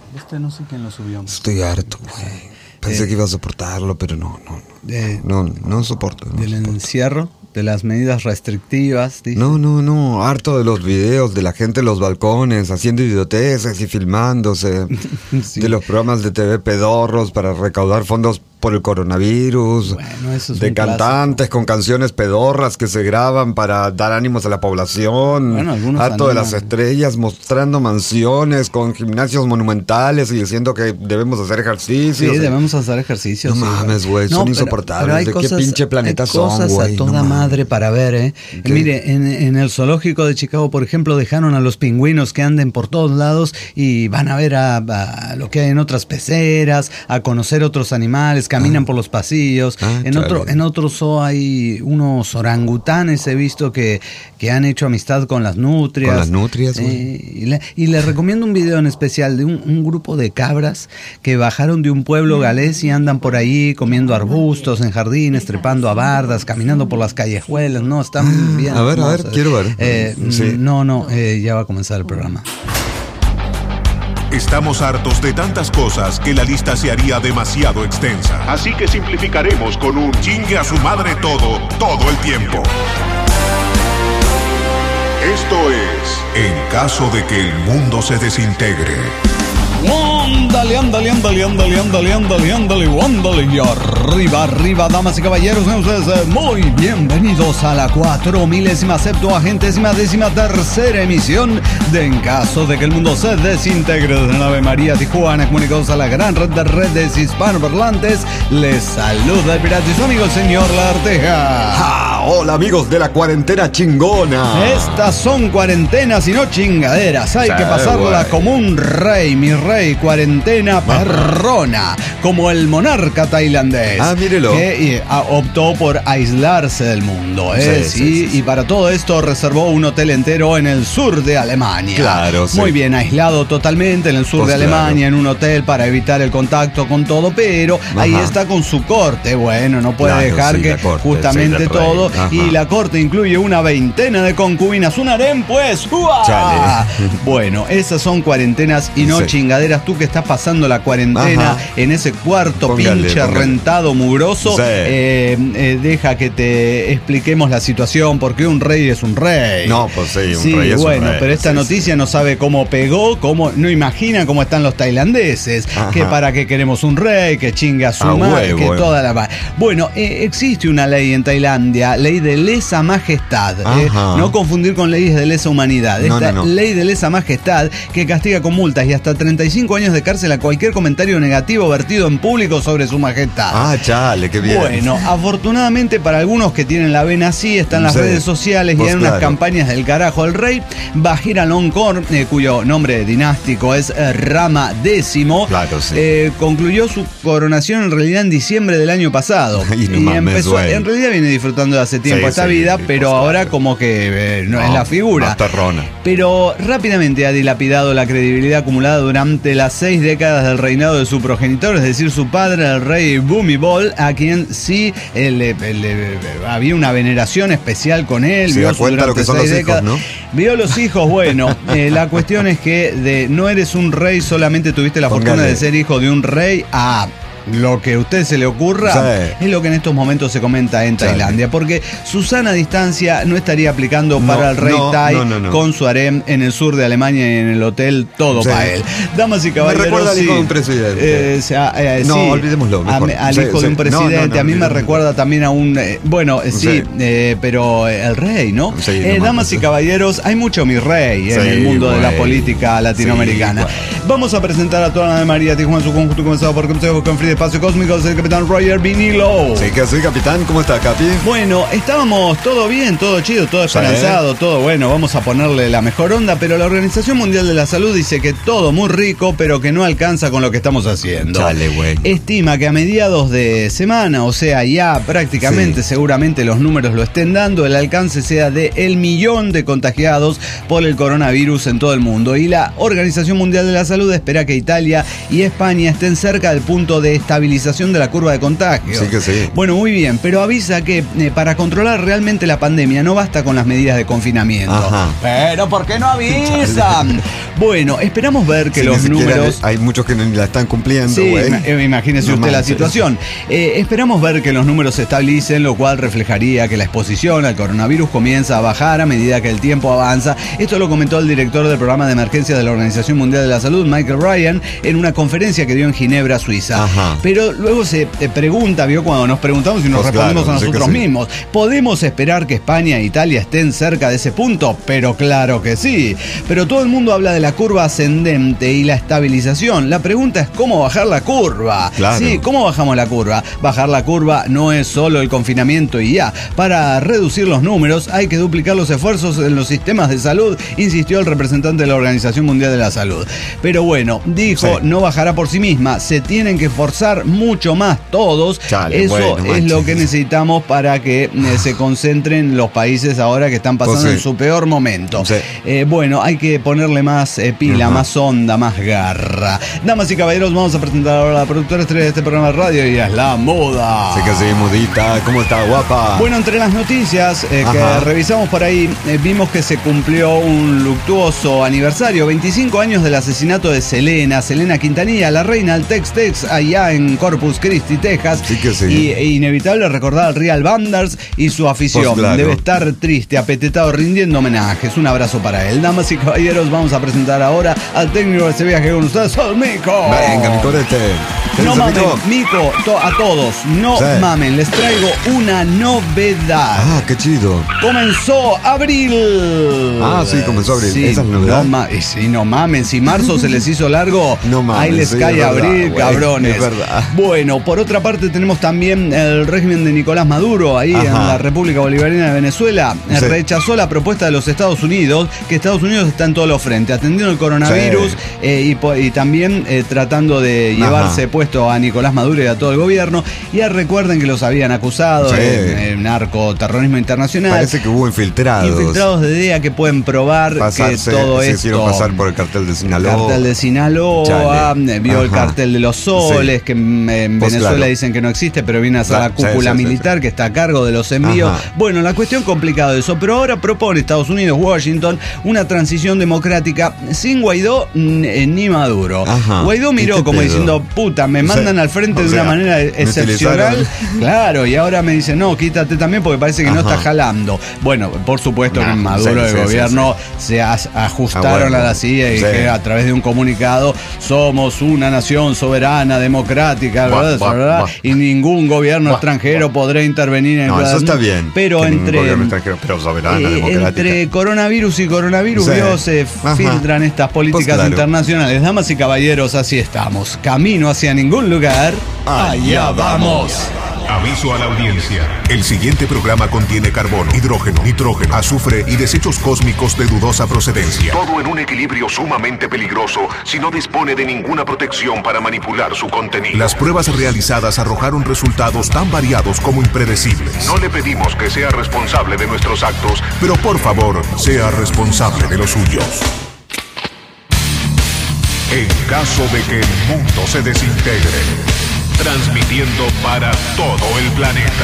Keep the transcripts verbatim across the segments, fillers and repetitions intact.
Este no sé quién lo subió. Estoy harto, güey. Pensé eh, que iba a soportarlo, pero no, no, no. De, no, no soporto. No del soporto. encierro, de las medidas restrictivas. Dice. No, no, no. Harto de los videos de la gente en los balcones haciendo idioteces y filmándose. Sí. De los programas de T V pedorros para recaudar fondos por el coronavirus, bueno, eso es de cantantes clásico. Con canciones pedorras que se graban para dar ánimos a la población, bueno, harto de las estrellas mostrando mansiones con gimnasios monumentales y diciendo que debemos hacer ejercicio. Sí, debemos hacer ejercicio. No sí, mames, güey, no, son pero, insoportables. Pero ¿de cosas, qué pinche planeta son, güey? Cosas a toda no madre para ver, ¿eh? ¿Qué? Mire, en, en el zoológico de Chicago, por ejemplo, dejaron a los pingüinos que anden por todos lados y van a ver a, a lo que hay en otras peceras, a conocer otros animales, caminan ah. por los pasillos. Ah, en, otro, en otro zoo hay unos orangutanes, he visto que, que han hecho amistad con las nutrias. Con las nutrias, güey. Eh, y, le, y les recomiendo un video en especial de un, un grupo de cabras que bajaron de un pueblo galés y andan por ahí comiendo arbustos en jardines, trepando a bardas, caminando por las callejuelas. No, están bien. A ver, a ver, quiero ver. Eh, sí. No, no, eh, ya va a comenzar el programa. Estamos hartos de tantas cosas que la lista se haría demasiado extensa. Así que simplificaremos con un chingue a su madre todo, todo el tiempo. Esto es En caso de que el mundo se desintegre. Ándale, ándale, ándale, ándale, ándale, ándale, ándale, ándale, y arriba, arriba, damas y caballeros, ustedes muy bienvenidos a la cuatro milésima septuagentésima décima tercera emisión de En caso de que el mundo se desintegre de la Ave María Tijuana, comunicados a la gran red de redes hispanoparlantes. Les saluda el pirata y su amigo el señor La Arteja. ¡Ah! Hola amigos de la cuarentena chingona. Estas son cuarentenas y no chingaderas, hay sí, que pasarla güey. Como un rey, mi rey. Rey, cuarentena perrona, como el monarca tailandés. Ah, mírelo. Que eh, optó por aislarse del mundo, ¿eh? Sí, sí, sí, sí, y para todo esto reservó un hotel entero en el sur de Alemania. Claro, sí. Muy bien, aislado totalmente en el sur pues de Alemania, claro. En un hotel para evitar el contacto con todo, pero ajá. Ahí está con su corte. Bueno, no puede claro, dejar sí, que corte, justamente sí, todo. Ajá. Y la corte incluye una veintena de concubinas. Un harem, pues. ¡Uah! Bueno, esas son cuarentenas y no sí. chingaderas. Tú que estás pasando la cuarentena ajá. En ese cuarto póngale, pinche póngale. Rentado mugroso, sí. eh, eh, deja que te expliquemos la situación, porque un rey es un rey. No, pues sí, un sí, rey es bueno, un rey. Pero esta sí, noticia sí. No sabe cómo pegó, cómo, no imagina cómo están los tailandeses, ajá. Que para qué queremos un rey, que chinga a su ah, madre, que bueno. Toda la... Bueno, eh, existe una ley en Tailandia, ley de lesa majestad, eh, no confundir con leyes de lesa humanidad. No, Esta no, no. ley de lesa majestad que castiga con multas y hasta treinta y cinco años de cárcel a cualquier comentario negativo vertido en público sobre su majestad. Ah, chale, qué bien. Bueno, afortunadamente para algunos que tienen la vena así, están las sí. redes sociales pues y hay claro. Unas campañas del carajo. El rey Vajiralongkorn, eh, cuyo nombre dinástico es eh, Rama décimo, claro, sí. eh, concluyó su coronación en realidad en diciembre del año pasado. y, no y mames, empezó, güey. En realidad viene disfrutando de hace tiempo sí, esta sí, vida, sí, pero pues ahora claro. Como que eh, no, no es la figura. Pero rápidamente ha dilapidado la credibilidad acumulada durante las seis décadas del reinado de su progenitor, es decir, su padre, el rey Bhumibol, a quien sí eh, le, le, había una veneración especial con él. Se da cuenta lo que son los décadas. Hijos, ¿no? Vio los hijos, bueno, eh, la cuestión es que de, no eres un rey, solamente tuviste la Póngale. Fortuna de ser hijo de un rey. A lo que a usted se le ocurra sí. Es lo que en estos momentos se comenta en Tailandia, sí. Porque su sana distancia no estaría aplicando no, para el rey no, Thai no, no, no. Con su harem en el sur de Alemania y en el hotel, todo sí. Para él. Damas y caballeros, me recuerda sí. al hijo de un presidente. Eh, eh, eh, no, sí. olvidémoslo. Mejor. A, al sí, hijo sí. de un presidente, no, no, no, a mí me recuerda también a un... Eh, bueno, sí, sí. Eh, pero el rey, ¿no? Sí, eh, no damas mames. Y caballeros, hay mucho mi rey sí, en el mundo güey. De la política latinoamericana. Sí, vamos a presentar a toda la Ave María Tijuana en su conjunto, comenzado por Consejo con Free Espacio Cósmico, el capitán Roger Vinilo. Sí, que soy capitán. ¿Cómo está, Capi? Bueno, estábamos todo bien, todo chido, todo esperanzado, todo bueno. Vamos a ponerle la mejor onda, pero la Organización Mundial de la Salud dice que todo muy rico, pero que no alcanza con lo que estamos haciendo. Chale, güey. Estima que a mediados de semana, o sea, ya prácticamente, sí. Seguramente los números lo estén dando, el alcance sea de el millón de contagiados por el coronavirus en todo el mundo. Y la Organización Mundial de la Salud espera que Italia y España estén cerca del punto de estabilización de la curva de contagio. Sí que sí. Bueno, muy bien, pero avisa que eh, para controlar realmente la pandemia no basta con las medidas de confinamiento. Ajá. Pero ¿por qué no avisan? Bueno, esperamos ver que sí, los números... Hay muchos que no la están cumpliendo, Sí, güey. imagínese No usted manches. la situación. Eh, esperamos ver que los números se estabilicen, lo cual reflejaría que la exposición al coronavirus comienza a bajar a medida que el tiempo avanza. Esto lo comentó el director del programa de emergencia de la Organización Mundial de la Salud, Michael Ryan, en una conferencia que dio en Ginebra, Suiza. Ajá. Pero luego se te pregunta, vio, cuando nos preguntamos y nos Pues respondemos claro, a sí que nosotros sí. mismos, ¿podemos esperar que España e Italia estén cerca de ese punto? Pero claro que sí. Pero todo el mundo habla de la curva ascendente y la estabilización. La pregunta es cómo bajar la curva. Claro. Sí, ¿cómo bajamos la curva? Bajar la curva no es solo el confinamiento y ya. Para reducir los números hay que duplicar los esfuerzos en los sistemas de salud, insistió el representante de la Organización Mundial de la Salud. Pero bueno, dijo, Sí. no bajará por sí misma, se tienen que esforzar mucho más todos. Chale, Eso bueno, es manches. lo que necesitamos para que eh, se concentren los países ahora que están pasando Pues sí. en su peor momento. Sí. Eh, bueno, hay que ponerle más eh, pila, Ajá. más onda, más garra. Damas y caballeros, vamos a presentar ahora a la productora estrella de este programa de radio y es la moda. Sí que sí, mudita. ¿Cómo está, guapa? Bueno, entre las noticias eh, que Ajá. revisamos por ahí, eh, vimos que se cumplió un luctuoso aniversario, veinticinco años del asesinato de Selena, Selena Quintanilla, la reina del Tex-Tex, allá en Corpus Christi, Texas. Sí que sí. Y e inevitable recordar al Real Banders y su afición. Pues claro. Debe estar triste, apetetado, rindiendo homenajes. Un abrazo para él. Damas y caballeros, vamos a presentar ahora al técnico de este viaje con ustedes, al Mico. Venga, mi corete. No ¿Tenés mamen, amigo? Mico, to- a todos, no Sí. mamen, les traigo una novedad. Ah, qué chido. Comenzó abril. Ah, sí, comenzó abril. Sí, Esa es la novedad. No, ma- y sí, no mamen, si marzo se les hizo largo, No mames, ahí les sí, cae es verdad, abril, güey, cabrones. es verdad. Bueno, por otra parte tenemos también el régimen de Nicolás Maduro, ahí Ajá. en la República Bolivariana de Venezuela. Sí. Rechazó la propuesta de los Estados Unidos, que Estados Unidos está en todos los frentes, atendiendo el coronavirus Sí. eh, y, po- y también eh, tratando de Ajá. llevarse puesto a Nicolás Maduro y a todo el gobierno. Ya recuerden que los habían acusado Sí. de eh, narcoterrorismo internacional. Parece que hubo infiltrados. Infiltrados de D E A que pueden probar Pasarse, que todo se esto... hicieron pasar por el cartel de Sinaloa. Cartel de Sinaloa, Chale. eh, vio el Ajá. cartel de los soles, Sí. que mm, en Pues Venezuela claro. dicen que no existe, pero viene a ser Claro, la cúpula sí, sí, sí, militar sí. que está a cargo de los envíos. Ajá. Bueno, la cuestión complicada de eso, pero ahora propone Estados Unidos, Washington, una transición democrática sin Guaidó mm, eh, ni Maduro. Ajá. Guaidó ¿Y miró qué como pedo? diciendo, puta, me mandan Sí. al frente O de sea, una manera me excepcional. utilizaron. Claro, y ahora me dice, no, quítate también porque parece que no Ajá. está jalando. Bueno, por supuesto que Nah, en Maduro sí, el sí, sí, gobierno se as- ajustaron Ah, bueno. a la C I A y Sí. que a través de un comunicado somos una nación soberana, democrática, Buah, ¿verdad? buah, ¿verdad? buah. y ningún gobierno Buah, extranjero podrá intervenir en No, el eso está bien. Pero que ningún entre gobierno extranjero, pero soberana, eh, democrática. entre coronavirus y coronavirus Sí. vio, se Ajá. filtran estas políticas Pues claro. internacionales. Damas y caballeros, así estamos. Camino hacia ningún lugar. Allá vamos. Aviso a la audiencia. El siguiente programa contiene carbono, hidrógeno, nitrógeno, azufre y desechos cósmicos de dudosa procedencia. Todo en un equilibrio sumamente peligroso si no dispone de ninguna protección para manipular su contenido. Las pruebas realizadas arrojaron resultados tan variados como impredecibles. No le pedimos que sea responsable de nuestros actos, pero por favor, sea responsable de los suyos. En caso de que el mundo se desintegre, transmitiendo para todo el planeta.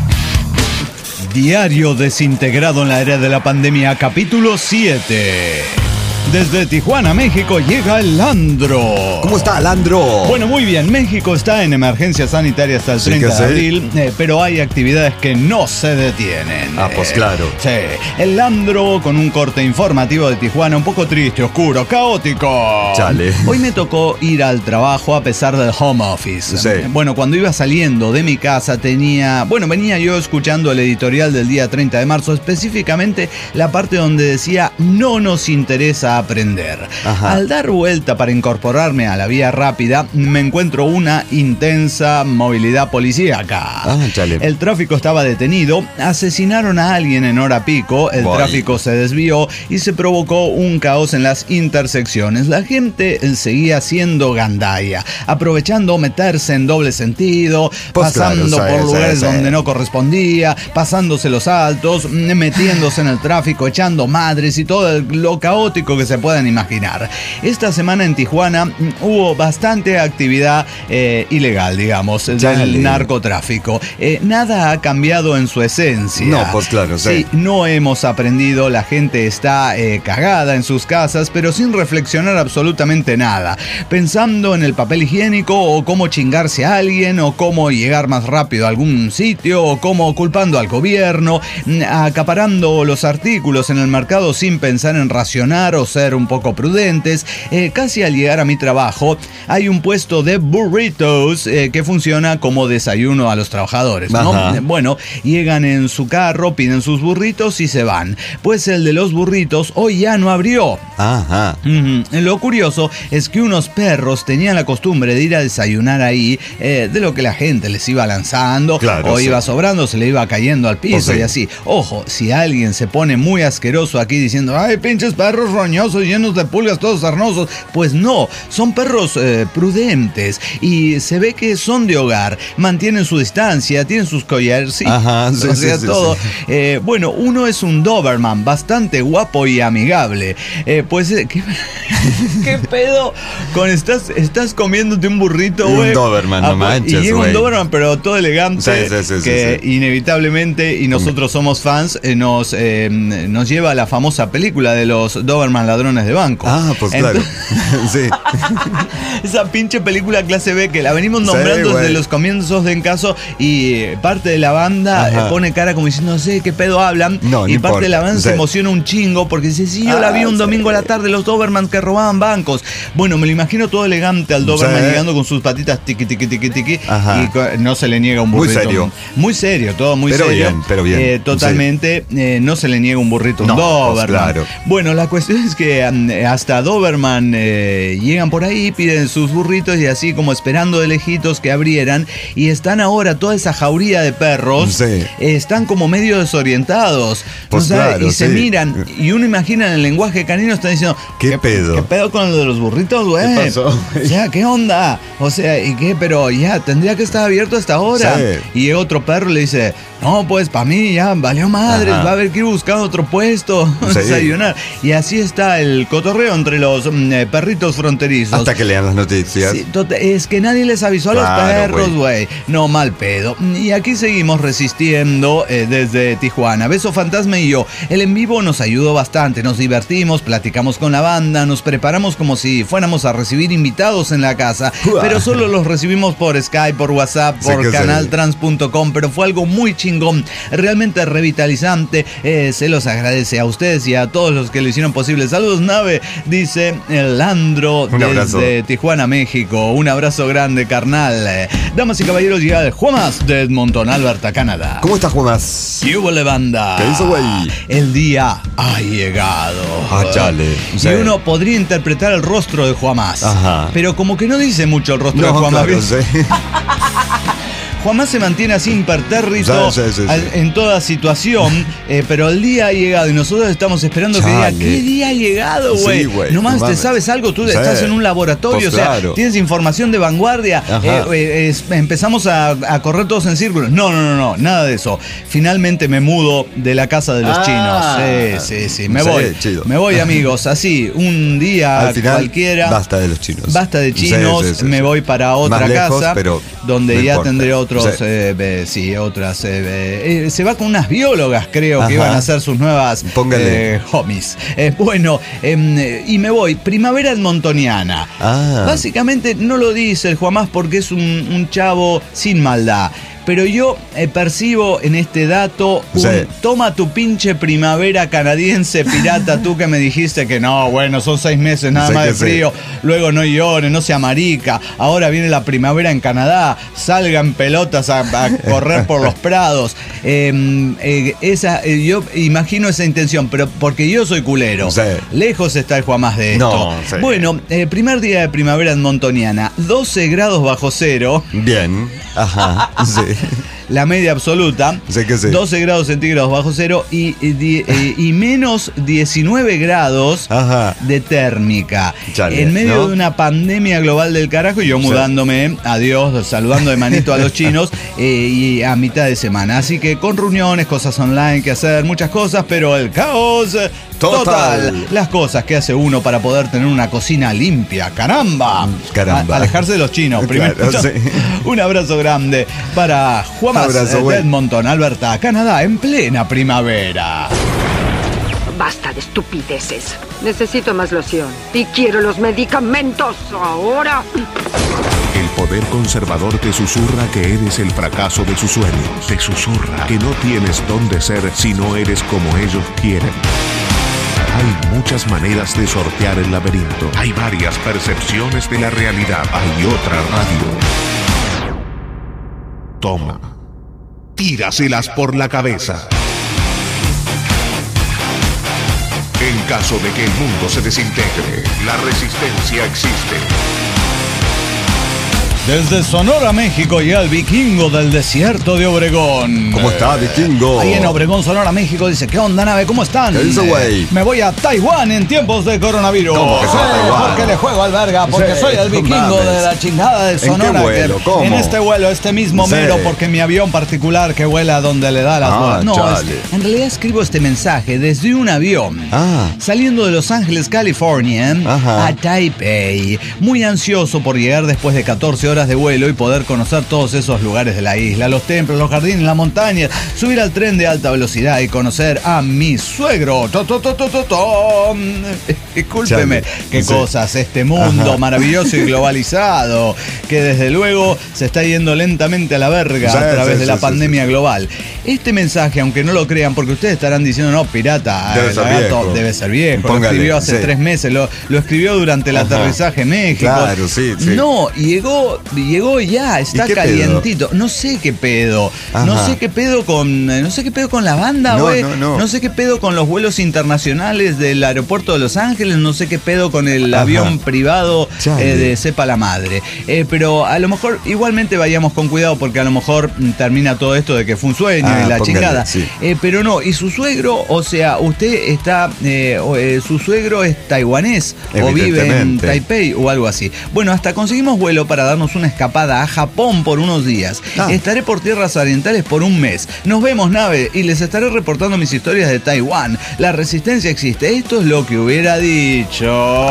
Diario desintegrado en la era de la pandemia, capítulo siete. Desde Tijuana, México, llega el Landro. ¿Cómo está, Landro? Bueno, muy bien. México está en emergencia sanitaria hasta el Sí treinta que de sí. abril, eh, pero hay actividades que no se detienen. Ah, pues Eh, claro. Sí. El Landro con un corte informativo de Tijuana, un poco triste, oscuro, caótico. Chale. Hoy me tocó ir al trabajo a pesar del home office. Sí. Bueno, cuando iba saliendo de mi casa tenía... Bueno, venía yo escuchando el editorial del día treinta de marzo, específicamente la parte donde decía no nos interesa aprender. Ajá. Al dar vuelta para incorporarme a la vía rápida, me encuentro una intensa movilidad policíaca. Ah, chale. El tráfico estaba detenido, asesinaron a alguien en hora pico, el Voy. tráfico se desvió y se provocó un caos en las intersecciones. La gente seguía siendo gandaya, aprovechando meterse en doble sentido, Pues pasando claro, sí, por sí, lugares sí. donde no correspondía, pasándose los altos, metiéndose en el tráfico, echando madres y todo el- lo caótico que que se puedan imaginar. Esta semana en Tijuana hubo bastante actividad eh, ilegal, digamos, Dale. del narcotráfico. Eh, nada ha cambiado en su esencia. No, pues claro, sí. Sí, no hemos aprendido, la gente está eh, cagada en sus casas, pero sin reflexionar absolutamente nada. Pensando en el papel higiénico o cómo chingarse a alguien o cómo llegar más rápido a algún sitio o cómo culpando al gobierno, acaparando los artículos en el mercado sin pensar en racionar o ser un poco prudentes. Eh, casi al llegar a mi trabajo hay un puesto de burritos eh, que funciona como desayuno a los trabajadores, ¿no? Ajá. Bueno, llegan en su carro, piden sus burritos y se van. Pues el de los burritos hoy ya no abrió. Ajá. Uh-huh. Lo curioso es que unos perros tenían la costumbre de ir a desayunar ahí eh, de lo que la gente les iba lanzando, claro, o sí. iba sobrando, se le iba cayendo al piso, Oh, sí. y así. Ojo, si alguien se pone muy asqueroso aquí diciendo, ay, pinches perros roñosos llenos de pulgas, todos sarnosos, pues no, son perros eh, prudentes y se ve que son de hogar, mantienen su distancia, tienen sus collarcitos, Ajá, sí, o sea, sí, sí, todo. sí. Eh, bueno, uno es un Doberman, bastante guapo y amigable. Eh, pues, eh, ¿qué, ¿qué pedo? Con estás, estás comiéndote un burrito, güey. Un Doberman, Ah, no manches, Y llega güey. un Doberman, pero todo elegante, Sí, sí, sí, que sí, sí. inevitablemente, y nosotros somos fans, eh, nos, eh, nos lleva a la famosa película de los Doberman ladrones de banco. Ah, pues claro. Entonces, Sí. esa pinche película clase B que la venimos Sí, nombrando desde güey. los comienzos de En Caso, y eh, parte de la banda Ajá. eh, pone cara como diciendo, no sé qué pedo hablan, No, no y parte importa. de la banda Sí. se emociona un chingo porque dice, sí, yo la vi Ah, un sí. domingo a la tarde, los Doberman que robaban bancos. Bueno, me lo imagino todo elegante al Doberman Sí. llegando con sus patitas tiqui tiqui tiqui tiqui, Ajá. y co- no se le niega un Muy burrito. serio. Muy serio, todo muy Pero serio. bien, pero bien. Eh, totalmente, eh, no se le niega un burrito a un No, pues Doberman. claro. Bueno, la cuestión es que um, hasta Doberman eh, llegan por ahí, piden sus burritos y así como esperando de lejitos que abrieran, y están ahora toda esa jauría de perros, Sí. eh, están como medio desorientados, Pues ¿no sabe? claro, y se sí. miran, y uno imagina en el lenguaje canino, están diciendo, ¿Qué pedo? ¿Qué pedo con lo de los burritos, güey? ¿Qué pasó, güey? O sea, ¿qué onda? O sea, ¿y qué? Pero ya, tendría que estar abierto hasta ahora. Sí. Y otro perro le dice, no, pues para mí ya valió madres, Ajá. va a haber que ir buscando otro puesto, Sí. desayunar. Y así está el cotorreo entre los mm, eh, perritos fronterizos. Hasta que lean las noticias. Sí, tota- es que nadie les avisó a los Claro, perros, güey. güey. No, mal pedo. Y aquí seguimos resistiendo eh, desde Tijuana. Beso Fantasma y yo. El en vivo nos ayudó bastante. Nos divertimos, platicamos con la banda, nos preparamos como si fuéramos a recibir invitados en la casa. Uah. Pero solo los recibimos por Skype, por WhatsApp, Sí por que sí. canaltrans punto com. Pero fue algo muy chingón, realmente revitalizante. Eh, se los agradece a ustedes y a todos los que lo hicieron posible. Saludos, nave, dice el Landro Un abrazo. desde Tijuana, México. Un abrazo grande, carnal. Eh, Damas y caballeros, llega el Juamas de Edmonton, Alberta, Canadá. ¿Cómo estás, Jumas? ¿Qué hubo, le banda? ¿Qué hizo, güey? El día ha llegado. Ah, chale. Y Sí. uno podría interpretar el rostro de Juamas. Ajá. Pero como que no dice mucho el rostro de No, Juamas. claro, ¿ves? sí. Juanma se mantiene así impertérrito Sí, sí, sí, sí. al- en toda situación, eh, pero el día ha llegado y nosotros estamos esperando que diga, Chale. ¿qué día ha llegado, güey? Sí, güey, Nomás no te mames. sabes algo, tú Sí. estás en un laboratorio, Pues o sea, claro. tienes información de vanguardia, Ajá. eh, eh, es- empezamos a, a correr todos en círculos. No, no, no, no, nada de eso. Finalmente me mudo de la casa de los Ah. chinos. Sí, sí, sí, me Sí, voy. chido. Me voy, amigos, así, un día Al final, cualquiera. basta de los chinos. Basta de Sí, chinos, sí, sí, me sí. voy para otra Más lejos, casa, pero donde no ya importa. tendré otros, Sí. eh, eh, sí, otras. eh, eh, se va con unas biólogas, creo, Ajá. que iban a hacer sus nuevas Póngale. eh, homies. Eh, bueno, em, eh, y me voy, primavera edmontoniana. Ah. Básicamente no lo dice el Juamás porque es un, un chavo sin maldad. Pero yo eh, percibo en este dato un Sí. toma tu pinche primavera canadiense pirata, tú que me dijiste que no, bueno, son seis meses nada Sí más que de sí. frío, luego no llores, no sea marica, ahora viene la primavera en Canadá, salgan pelotas a, a correr por los prados. Eh, eh, esa, eh, yo imagino esa intención, pero porque yo soy culero. Sí. Lejos está el Juamás de esto. No, sí. Bueno, eh, primer día de primavera edmontoniana, doce grados bajo cero. Bien. Ajá. Sí. la media absoluta, sí que sí. doce grados centígrados bajo cero y, y, y, y menos diecinueve grados Ajá. de térmica. Chale, en medio ¿no? de una pandemia global del carajo y yo mudándome, sí. adiós, saludando de manito a los chinos eh, y a mitad de semana. Así que con reuniones, cosas online que hacer, muchas cosas, pero el caos total. total. Las cosas que hace uno para poder tener una cocina limpia. ¡Caramba! Caramba. A, alejarse de los chinos. Primero, claro, sí. Un abrazo grande para Juan de Edmonton, Alberta, Canadá, en plena primavera. Basta de estupideces. Necesito más loción. Y quiero los medicamentos ahora. El poder conservador te susurra que eres el fracaso de sus sueños. Te susurra que no tienes dónde ser si no eres como ellos quieren. Hay muchas maneras de sortear el laberinto. Hay varias percepciones de la realidad. Hay otra radio. Toma. Tíraselas por la cabeza. En caso de que el mundo se desintegre, la resistencia existe. Desde Sonora, México, llega el vikingo del desierto de Obregón. ¿Cómo está, vikingo? Ahí en Obregón, Sonora, México, dice, ¿qué onda, nave? ¿Cómo están? ¿Qué dice, güey? Me voy a Taiwán en tiempos de coronavirus. ¿Cómo que sí, porque le juego al verga, porque sí, soy el vikingo de la chingada de Sonora. ¿En qué vuelo? Que, ¿Cómo? En este vuelo, este mismo sí. mero, porque mi avión particular que vuela donde le da las ah, bolas. No, es, en realidad escribo este mensaje desde un avión, ah. saliendo de Los Ángeles, California, Ajá. a Taipei. Muy ansioso por llegar después de catorce horas de vuelo y poder conocer todos esos lugares de la isla, los templos, los jardines, las montañas, subir al tren de alta velocidad y conocer a mi suegro. To, to, to, to, to, to. Discúlpeme, Chale. qué sí. cosas, este mundo Ajá. maravilloso y globalizado, que desde luego se está yendo lentamente a la verga sí, a través sí, de la sí, pandemia sí, sí. global. Este mensaje, aunque no lo crean, porque ustedes estarán diciendo, no, pirata, debe ser gato, viejo. Debe ser viejo. Póngale, lo escribió hace sí. tres meses, lo, lo escribió durante el Ajá. aterrizaje en México. Claro, sí, sí. No, llegó, llegó ya. Está calientito. Pedo? No sé qué pedo. Ajá. No sé qué pedo con. No sé qué pedo con la banda, güey. No, no, no. no sé qué pedo con los vuelos internacionales del aeropuerto de Los Ángeles. No sé qué pedo con el Ajá. avión privado eh, de sepa la madre. Eh, pero a lo mejor igualmente vayamos con cuidado porque a lo mejor termina todo esto de que fue un sueño ah, y la póngale, chingada. Sí. Eh, pero no, y su suegro, o sea, usted está. Eh, eh, su suegro es taiwanés o vive en Taipei o algo así. Bueno, hasta conseguimos vuelo para darnos una escapada a Japón por unos días. Ah. Estaré por tierras orientales por un mes. Nos vemos, nave, y les estaré reportando mis historias de Taiwán. La resistencia existe. Esto es lo que hubiera dicho.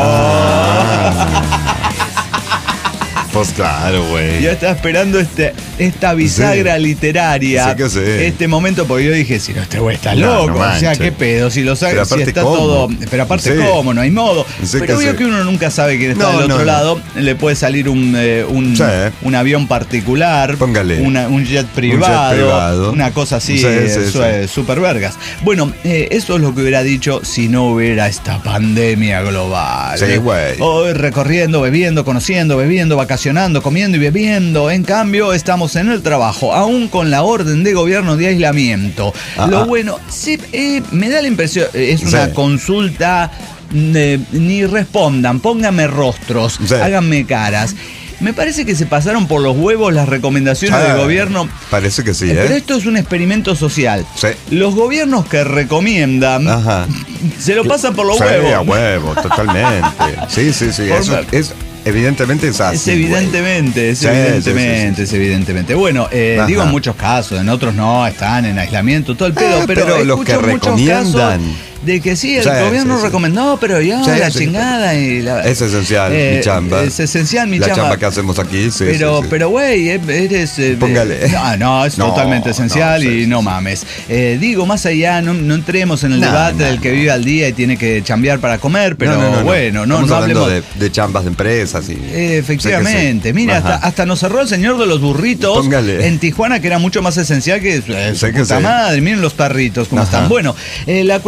Ah. Pues claro, güey. Yo estaba esperando este, esta bisagra sí. literaria. Sí que sí. Este momento, porque yo dije, si no, este güey está loco. No, no o sea, qué pedo. Si lo sabe, si está ¿cómo? todo. Pero aparte, sí. ¿cómo? No hay modo. Sí pero obvio sí. que uno nunca sabe quién está no, del otro no, lado. No. Le puede salir un, eh, un, sí. un avión particular. Póngale. Una, un jet privado. Un jet privado. Una cosa así, sí, sí, sí, su, sí. super vergas. Bueno, eh, eso es lo que hubiera dicho si no hubiera esta pandemia global. Sí, güey. Hoy recorriendo, bebiendo, conociendo, bebiendo, vacacionando, comiendo y bebiendo. En cambio, estamos en el trabajo, aún con la orden de gobierno de aislamiento. Ah, Lo ah. bueno, sí, eh, me da la impresión, es sí. una consulta, eh, ni respondan, pónganme rostros, sí. háganme caras. Me parece que se pasaron por los huevos las recomendaciones ah, del gobierno. Parece que sí, ¿eh? Pero esto es un experimento social. Sí. Los gobiernos que recomiendan Ajá. se lo pasan por los sí, huevos. a huevo, totalmente. Sí, sí, sí. Eso es... Evidentemente es así. Es evidentemente, es sí, evidentemente, sí, sí, sí. es evidentemente. Bueno, eh, digo en muchos casos, en otros no, están en aislamiento, todo el pedo, eh, pero, pero los que recomiendan. De que sí, el sí, gobierno sí, recomendó, pero ya sí, la sí, chingada. Y la, es esencial, eh, mi chamba. Es esencial, mi la chamba. La chamba que hacemos aquí, sí. Pero, sí, sí. pero güey, eres. Eh, Póngale. No, no, es no, totalmente esencial no, sí, y no sí, mames. Eh, digo, más allá, no, no entremos en el no, debate no, del que vive al día y tiene que chambear para comer, pero no, no, no, bueno, no, no, no hablemos de, de chambas de empresas. Y, eh, efectivamente. Sí. Mira, hasta, hasta nos cerró el señor de los burritos Póngale. en Tijuana, que era mucho más esencial que. Eh, sé su puta que madre, miren los perritos cómo Ajá. están. Bueno, eh, la cuestión es que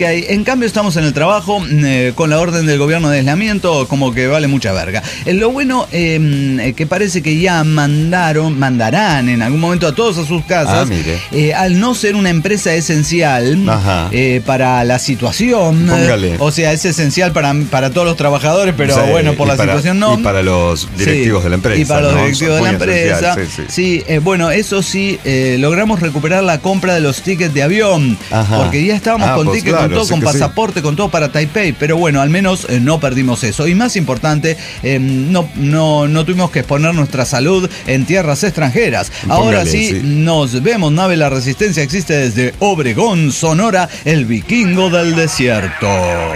En cambio estamos en el trabajo eh, con la orden del gobierno de aislamiento, como que vale mucha verga. Eh, lo bueno eh, que parece que ya mandaron, mandarán en algún momento a todos a sus casas, ah, eh, al no ser una empresa esencial eh, para la situación. Póngale. O sea, es esencial para, para todos los trabajadores, pero sí, bueno, por la para, situación no. Y para los directivos sí, de la empresa. Y para los ¿no? directivos de la empresa. Sí, sí. sí eh, bueno, eso sí, eh, logramos recuperar la compra de los tickets de avión. Ajá. Porque ya estábamos ah, con pues tickets, claro, con todo, con pasaporte, sí. con todo para Taipei. Pero bueno, al menos eh, no perdimos eso. Y más importante, eh, no, no, no tuvimos que exponer nuestra salud en tierras extranjeras. Póngale, Ahora sí, sí, nos vemos. Nave La Resistencia existe desde Obregón, Sonora, el vikingo del desierto.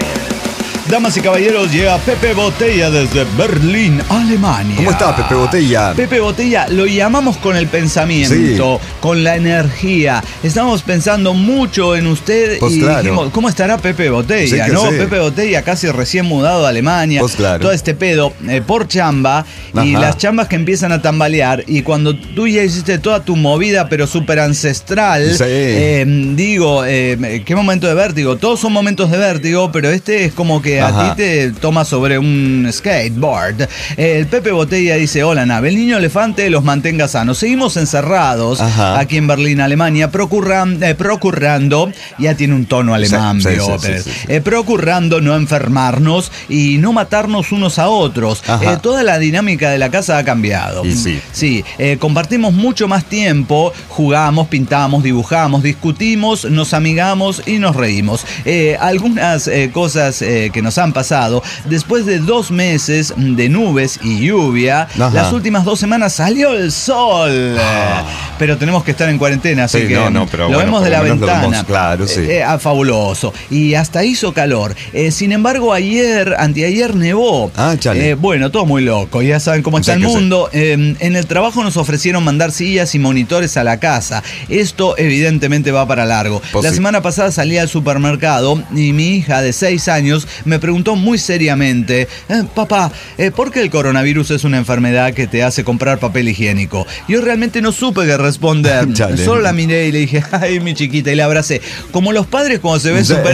Damas y caballeros, llega Pepe Botella desde Berlín, Alemania. ¿Cómo está, Pepe Botella? Pepe Botella, lo llamamos con el pensamiento, sí. con la energía. Estamos pensando mucho en usted pues y claro. dijimos, ¿cómo estará Pepe Botella? Sí ¿no? Sí. Pepe Botella, casi recién mudado a Alemania. Pues claro. Todo este pedo eh, por chamba. Ajá. Y las chambas que empiezan a tambalear. Y cuando tú ya hiciste toda tu movida, pero súper ancestral, sí. eh, digo, eh, qué momento de vértigo. Todos son momentos de vértigo, pero este es como que Ajá. a ti te toma sobre un skateboard. El Pepe Botella dice, hola Nave, el niño elefante los mantenga sanos. Seguimos encerrados Ajá. aquí en Berlín, Alemania, procurran, eh, procurando, ya tiene un tono alemán, sí, sí, sí, sí, sí, sí. Eh, procurando no enfermarnos y no matarnos unos a otros. Eh, toda la dinámica de la casa ha cambiado. Y sí. Sí, eh, compartimos mucho más tiempo, jugamos, pintamos, dibujamos, discutimos, nos amigamos y nos reímos. Eh, algunas eh, cosas eh, que nos han pasado. Después de dos meses de nubes y lluvia, Ajá. las últimas dos semanas salió el sol. Ah. Pero tenemos que estar en cuarentena, así sí, que no, no, pero lo bueno, vemos de la ventana. Vemos, claro, sí. Eh, eh, fabuloso. Y hasta hizo calor. Eh, sin embargo, ayer, anteayer nevó. Ah, chale. Eh, bueno, todo muy loco. Ya saben cómo está el mundo. Eh, en el trabajo nos ofrecieron mandar sillas y monitores a la casa. Esto evidentemente va para largo. Pues la sí. semana pasada salí al supermercado y mi hija de seis años me preguntó muy seriamente, eh, papá, eh, ¿por qué el coronavirus es una enfermedad que te hace comprar papel higiénico? Yo realmente no supe qué responder. Solo la miré y le dije, ay, mi chiquita, y la abracé. Como los padres cuando se ven sí. súper...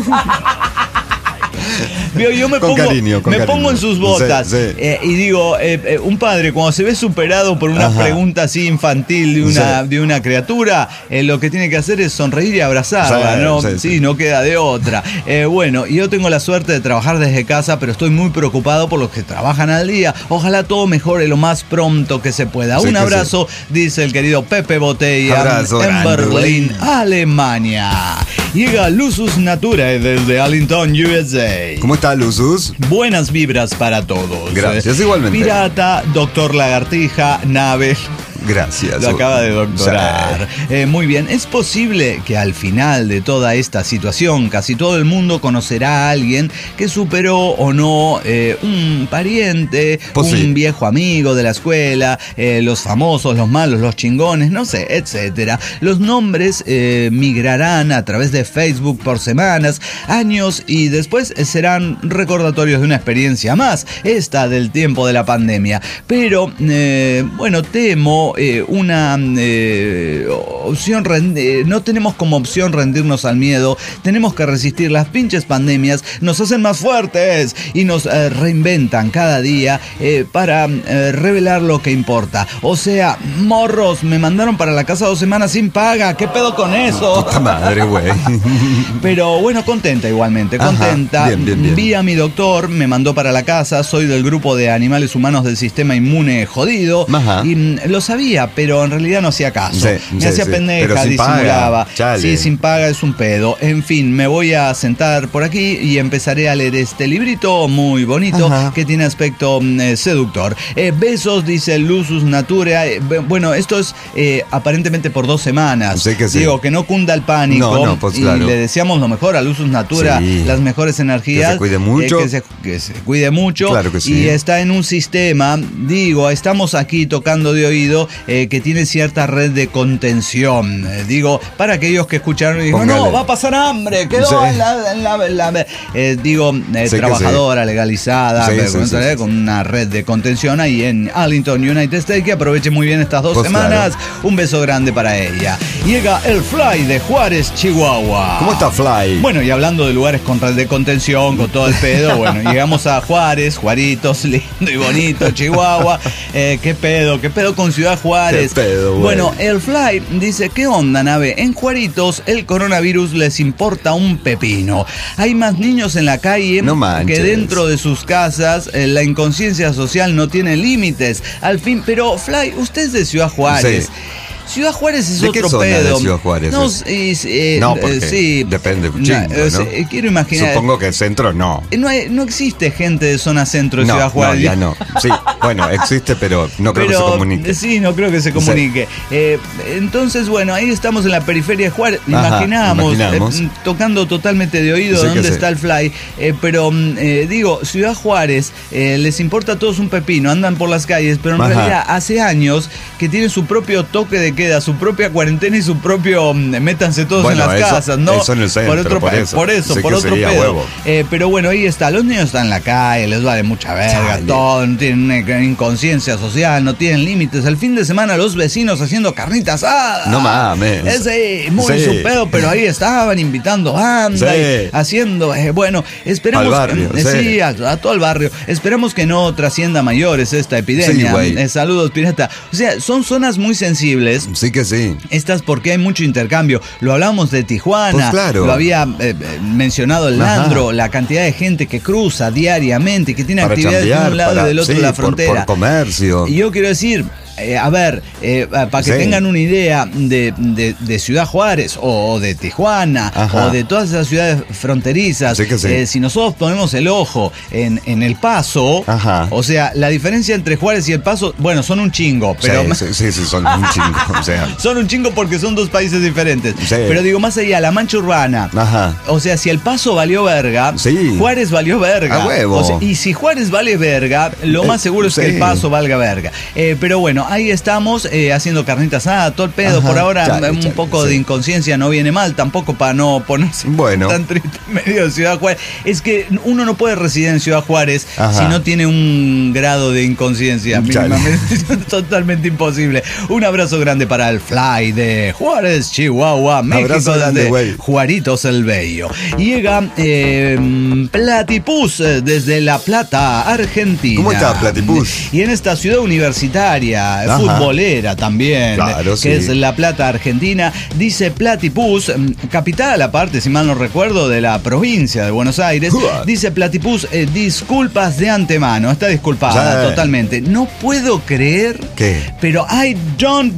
Yo me, con pongo, cariño, con me cariño. pongo en sus botas sí, sí. Eh, y digo, eh, eh, un padre cuando se ve superado por una Ajá. pregunta así infantil de una, sí. de una criatura, eh, lo que tiene que hacer es sonreír y abrazarla, sí, ¿no? Sí, sí. sí, no queda de otra. Eh, bueno, yo tengo la suerte de trabajar desde casa, pero estoy muy preocupado por los que trabajan al día. Ojalá todo mejore lo más pronto que se pueda. Sí, un abrazo, sí. dice el querido Pepe Botella abrazo, en grande, Berlín, güey. Alemania. Llega Lusus Naturae desde Arlington, U S A. ¿Cómo está, Lusus? Buenas vibras para todos. Gracias, igualmente. Pirata, doctor Lagartija, Nave. Gracias. Lo acaba de doctorar. Sí. Eh, muy bien. Es posible que al final de toda esta situación casi todo el mundo conocerá a alguien que superó o no eh, un pariente, pues un sí. viejo amigo de la escuela, eh, los famosos, los malos, los chingones, no sé, etcétera. Los nombres eh, migrarán a través de Facebook por semanas, años y después serán recordatorios de una experiencia más, esta del tiempo de la pandemia. Pero, eh, bueno, temo Eh, una eh, opción rend- no tenemos como opción rendirnos al miedo, tenemos que resistir. Las pinches pandemias nos hacen más fuertes y nos eh, reinventan cada día eh, para eh, revelar lo que importa. O sea, morros, me mandaron para la casa dos semanas sin paga, ¿qué pedo con eso? Puta madre, güey. Pero bueno, contenta igualmente, contenta. Ajá, bien, bien, bien. Vi a mi doctor, me mandó para la casa, soy del grupo de animales humanos del sistema inmune jodido. Ajá. Y mm, lo sabía, pero en realidad no hacía caso. Sí, me sí, hacía sí. pendeja, disimulaba. Sí, sin paga es un pedo. En fin, me voy a sentar por aquí y empezaré a leer este librito muy bonito Ajá. que tiene aspecto eh, seductor. Eh, besos, dice Lusus Naturae. Eh, bueno, esto es eh, aparentemente por dos semanas. Sí que sí. Digo, que no cunda el pánico. No, no, pues, y claro. le deseamos lo mejor a Lusus Naturae, sí. las mejores energías. Que se cuide mucho. Eh, que, se, que se cuide mucho. Claro que sí. Y está en un sistema, digo, estamos aquí tocando de oído eh, que tiene cierta red de contención. Eh, digo, para aquellos que escucharon y digo, Póngale. no, va a pasar hambre, quedó Sí. en la, en la, en la- eh, digo, eh, Sí que trabajadora legalizada, Sí, eh, sí, con, sí, sí. con una red de contención ahí en Arlington, United States, que aproveche muy bien estas dos Pues semanas. Un beso grande para ella. Llega el Fly de Juárez, Chihuahua. ¿Cómo está Fly? Bueno, y hablando de lugares con red de contención, con todo el pedo, bueno, llegamos a Juárez, Juaritos, lindo y bonito, Chihuahua. Eh, ¿Qué pedo? ¿Qué pedo con Ciudad Juárez? ¿Qué pedo, güey? Bueno, el Fly dice, ¿qué onda, nave? En Juaritos el coronavirus les importa un pepino. Hay más niños en la calle No manches. que dentro de sus casas. Eh, la inconsciencia social no tiene límites. Al fin, pero Fly, usted es de Ciudad Juárez. Sí. Ciudad Juárez es ¿De otro qué zona de pedo. Ciudad Juárez No, es? es, eh, No, eh, porque sí. depende un No, chingo, eh, ¿no? eh, Quiero imaginar. Supongo que el centro no. eh, No, hay- no existe gente de zona centro de No, Ciudad Juárez. no, ya no. Sí, bueno, existe, pero no creo Pero, que se comunique. Sí, no creo que se comunique. Eh, entonces, bueno, ahí estamos en la periferia de Juárez. Ajá, Imaginamos, imaginamos. eh, tocando totalmente de oído Sí que dónde sí. está el Fly. Eh, pero, mm, eh, digo, Ciudad Juárez, eh, les importa a todos un pepino, andan por las calles, pero en Ajá. realidad hace años que tienen su propio toque de queda, su propia cuarentena y su propio mm, métanse todos Bueno, en las eso- casas, ¿no? eso en el centro, por otro por pa- eso. por eso, Sí por que otro sería pedo. huevo. Eh, pero bueno, ahí está, los niños están en la calle, les vale mucha verga, Chale. todo, no tienen una inconsciencia social, no tienen límites. El fin de semana los vecinos haciendo carnita asada. No mames. Ese, muy Sí. su pedo, pero ahí estaban invitando banda, Sí. y haciendo, eh, bueno, esperamos Al barrio, que, sí. sí, a, a todo el barrio. Esperamos que no trascienda a mayores esta epidemia. Sí, güey. Eh, saludos, pirata. O sea, son zonas muy sensibles. Sí que sí. Estas porque hay mucho intercambio. Lo hablábamos de Tijuana, Pues claro. lo había eh, eh, mencionado el Ajá. Landro, la cantidad de gente que cruza diariamente, que tiene Para actividades de chambear, un lado para- y del otro sí, de la por- frontera. Por, comercio. Y yo quiero decir, eh, a ver, eh, para que Sí. tengan una idea de, de- de Ciudad Juárez o, o de Tijuana Ajá. o de todas esas ciudades fronterizas, Sí que sí. eh, si nosotros ponemos el ojo en, en El Paso, Ajá. o sea, la diferencia entre Juárez y El Paso, bueno, son un chingo, pero... sí, sí, sí, sí, son un chingo. O sea, Son un chingo porque son dos países diferentes. Sí. Pero digo, más allá, la mancha urbana. Ajá. O sea, si El Paso valió verga, Sí. Juárez valió verga. A huevo. O sea, y si Juárez vale verga, lo Eh, más seguro es que sí. El Paso valga verga. Eh, pero bueno, ahí estamos eh, haciendo carnitas asada, todo el pedo. Ajá. Por ahora, Chale, un chale, poco sí. de inconsciencia no viene mal, tampoco para no ponerse Bueno. tan triste en medio de Ciudad Juárez. Es que uno no puede residir en Ciudad Juárez Ajá. si no tiene un grado de inconsciencia. Chale. Mínimamente. Es totalmente imposible. Un abrazo grande para el Fly de Juárez, Chihuahua, México, Abrazo grande, desde güey. Juaritos el Bello. Llega eh, Platypus eh, desde La Plata, Argentina. ¿Cómo está, Platypus? Y en esta ciudad universitaria, Ajá. futbolera también, Claro, que sí. es La Plata, Argentina, dice Platypus, mm, capital aparte, si mal no recuerdo, de la provincia de Buenos Aires, Uah. dice Platypus, eh, disculpas de antemano, está disculpada Sí. totalmente. No puedo creer, ¿Qué? pero I don't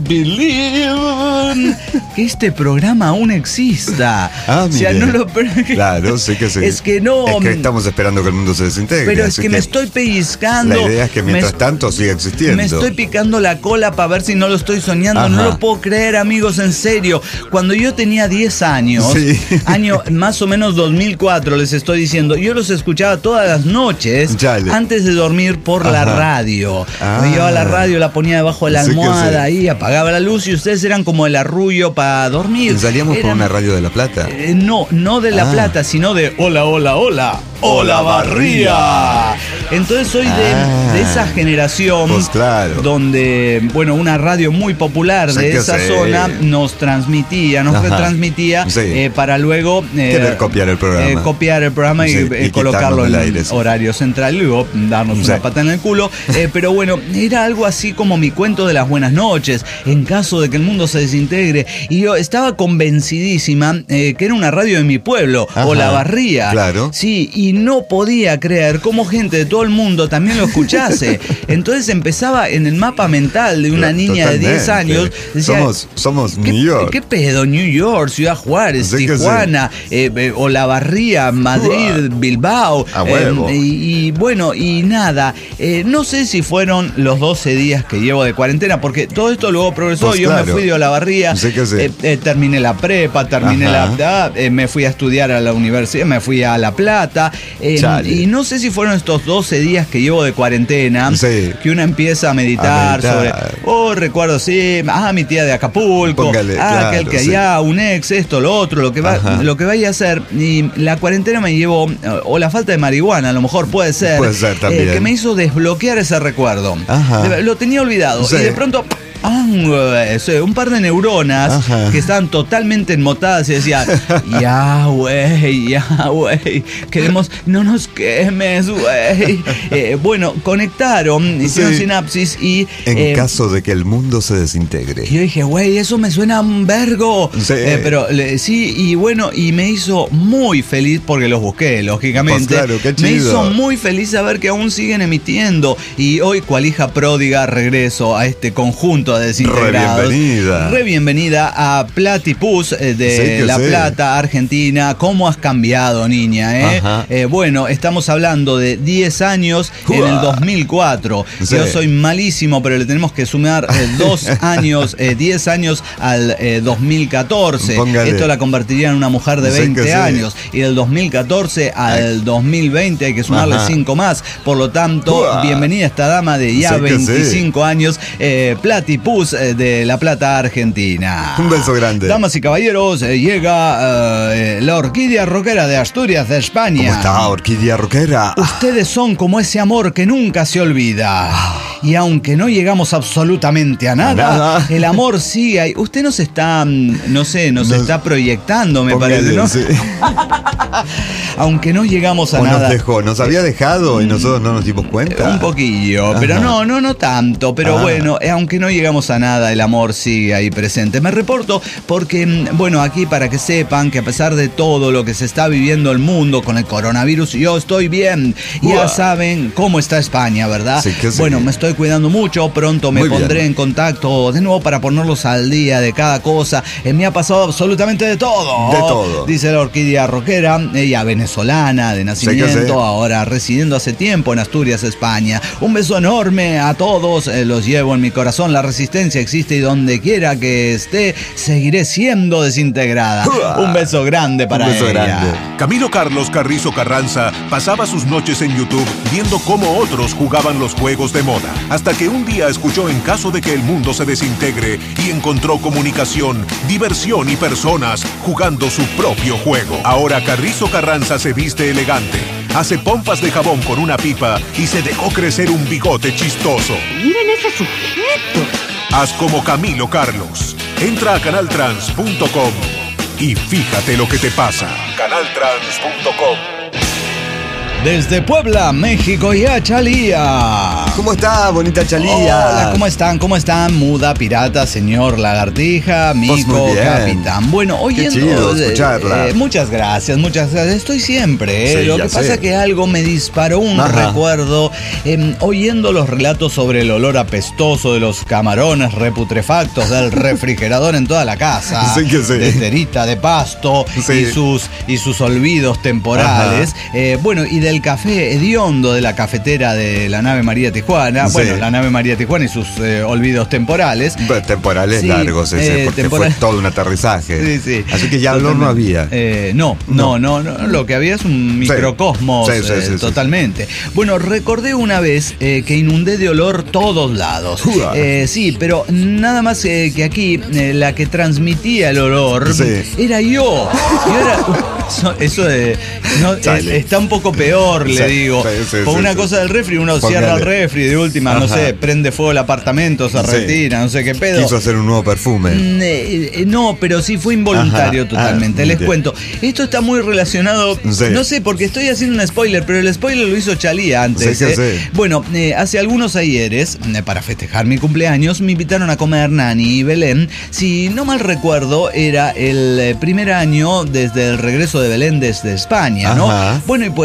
believe que este programa aún exista. Ah, o sea, mire. no lo... Claro, sí que sí. Es que no... Es que estamos esperando que el mundo se desintegre. Pero es así que me estoy pellizcando. La idea es que me mientras es- tanto siga existiendo. Me estoy picando la cola para ver si no lo estoy soñando. No Ajá. lo puedo creer, amigos, en serio. Cuando yo tenía diez años, Sí. año más o menos dos mil cuatro, les estoy diciendo, yo los escuchaba todas las noches Chale. antes de dormir por la Ajá. radio. Ah. Me llevaba la radio, la ponía debajo de la Sí que almohada sí. ahí, apagaba la luz y ustedes eran como el arrullo para dormir. Salíamos por Eran- una radio de La Plata. eh, no, no de La Ah. Plata, sino de Hola, hola, hola. Hola, Barría. Entonces soy de, Ah. de esa generación Pues claro. donde, bueno, una radio muy popular Sí de que esa sí. zona nos transmitía, nos Ajá. retransmitía Sí. eh, para luego eh, Querer copiar el programa. eh, copiar el programa y, Sí, eh, y colocarlo quitarnos en del el aire, sí. horario central y luego darnos Sí. una pata en el culo. Eh, pero bueno, era algo así como mi cuento de las buenas noches, en caso de que el mundo se desintegre. Y yo estaba convencidísima eh, que era una radio de mi pueblo, Ajá. o La Barría. Claro. Sí, y no podía creer cómo gente de todo el mundo también lo escuchase. Entonces empezaba en el mapa mental de una niña de diez Totalmente. años. Decía, Somos, somos ¿Qué, New York. ¿Qué pedo? New York, Ciudad Juárez, Sí que Tijuana, eh, eh, Olavarría, Madrid, Uah. Bilbao. A huevo. eh, y, y bueno, y nada. eh, no sé si fueron los doce días que llevo de cuarentena, porque todo esto luego progresó. Pues Yo me claro. fui de Olavarría, Sí que sí. eh, eh, terminé la prepa, terminé Ajá. la. ah, eh, me fui a estudiar a la universidad, me fui a La Plata. Eh, y no sé si fueron estos doce días que llevo de cuarentena, sí. que uno empieza a meditar, a meditar. sobre, oh, recuerdo, sí, ah, mi tía de Acapulco, Póngale, ah, claro, aquel que sí. allá, un ex, esto, lo otro, lo que, va, lo que vaya a hacer. Y la cuarentena me llevó, o la falta de marihuana, a lo mejor puede ser, puede ser también. Eh, que me hizo desbloquear ese recuerdo. Ajá. Lo tenía olvidado, sí. y de pronto... Ah, un par de neuronas Ajá. que estaban totalmente enmotadas y decían, ya, güey, ya, güey, queremos, no nos quemes, güey. Eh, bueno, conectaron, hicieron sí. sinapsis y... En eh, caso de que el mundo se desintegre. Y yo dije, güey, eso me suena a un vergo. Sí. Eh, pero le, sí, y bueno, y me hizo muy feliz porque los busqué, lógicamente. Pues claro, qué chido. Me hizo muy feliz saber que aún siguen emitiendo. Y hoy, cual hija pródiga, regreso a este conjunto de desintegrados. Re bienvenida. Re bienvenida a Platypus de sí, La sí. Plata, Argentina. ¿Cómo has cambiado, niña? Eh? Eh, bueno, estamos hablando de diez años Uah. en el dos mil cuatro. Sí. Yo soy malísimo, pero le tenemos que sumar eh, dos años, eh, diez años al eh, dos mil catorce. Póngale. Esto la convertiría en una mujer de veinte sí años. Sí. Y del dos mil catorce al Ay. dos mil veinte hay que sumarle cinco más. Por lo tanto, Uah. bienvenida a esta dama de ya sí veinticinco sí. años, eh, Platypus de La Plata, Argentina. Un beso grande. Damas y caballeros, eh, llega eh, la orquídea rockera de Asturias, de España. ¿Cómo está, orquídea rockera? Ustedes son como ese amor que nunca se olvida. Y aunque no llegamos absolutamente a nada, nada. el amor sigue ahí. Usted nos está, no sé, nos, nos está proyectando, me parece, ¿no? Sí. Aunque no llegamos a o nada. Nos dejó, nos había dejado y nosotros no nos dimos cuenta. Un poquillo, Ajá. pero no, no, no tanto. Pero ah. bueno, eh, aunque no llegamos a nada, el amor sigue ahí presente. Me reporto porque, bueno, aquí para que sepan que a pesar de todo lo que se está viviendo el mundo con el coronavirus, yo estoy bien. Uah. Ya saben cómo está España, ¿verdad? Sí que sí. Bueno, me estoy cuidando mucho. Pronto me Muy pondré bien. en contacto de nuevo para ponerlos al día de cada cosa. Eh, me ha pasado absolutamente de todo. De todo. Dice la orquídea rockera, ella venezolana de nacimiento, sí sí. ahora residiendo hace tiempo en Asturias, España. Un beso enorme a todos, eh, los llevo en mi corazón. La resistencia existe y donde quiera que esté, seguiré siendo desintegrada. Uah. Un beso grande para Un beso ella. Grande. Camilo Carlos Carrizo Carranza pasaba sus noches en YouTube viendo cómo otros jugaban los juegos de moda, hasta que un día escuchó En caso de que el mundo se desintegre y encontró comunicación, diversión y personas jugando su propio juego. Ahora Carrizo Carranza se viste elegante, hace pompas de jabón con una pipa y se dejó crecer un bigote chistoso. Miren ese sujeto. Haz como Camilo Carlos. Entra a canal trans punto com y fíjate lo que te pasa. canal trans punto com. Desde Puebla, México, y a Chalía. ¿Cómo está, bonita Chalía? Hola, ¿cómo están? ¿Cómo están? Muda, pirata, señor lagartija, mico, capitán. Bueno, oyendo... Qué chido escucharla. Eh, muchas gracias, muchas gracias. Estoy siempre, ¿eh? Sí, Lo que sé. pasa es que algo me disparó un Ajá. recuerdo eh, oyendo los relatos sobre el olor apestoso de los camarones reputrefactos del refrigerador en toda la casa. Sí que sí. De cerita, de pasto sí. y, sus, y sus olvidos temporales. Eh, bueno, y de el café hediondo de la cafetera de la nave María Tijuana. Sí. Bueno, la nave María Tijuana y sus eh, olvidos temporales. Temporales sí, largos ese, eh, porque temporal... fue todo un aterrizaje. Sí, sí. Así que ya olor no había. Eh, no, no, no, no, no. Lo que había es un microcosmos sí. Sí, sí, eh, sí, totalmente. Sí. Bueno, recordé una vez eh, que inundé de olor todos lados. Eh, sí, pero nada más eh, que aquí eh, la que transmitía el olor sí. era yo. yo era, eso eso de, no, eh, está un poco peor. Le sí, digo, sí, sí, por sí, una sí. cosa del refri, uno Póngale. cierra el refri, de última, Ajá. no sé, prende fuego el apartamento, se sí. retira, no sé qué pedo. Quiso hacer un nuevo perfume. Eh, no, pero sí fue involuntario Ajá. totalmente. Ah, Les bien. cuento. Esto está muy relacionado, sí. no sé, porque estoy haciendo un spoiler, pero el spoiler lo hizo Chalía antes. Sí, eh. sí. Bueno, eh, hace algunos ayeres, eh, para festejar mi cumpleaños, me invitaron a comer Nani y Belén. Si no mal recuerdo, era el primer año desde el regreso de Belén desde España, Ajá. ¿no? Bueno, y pues había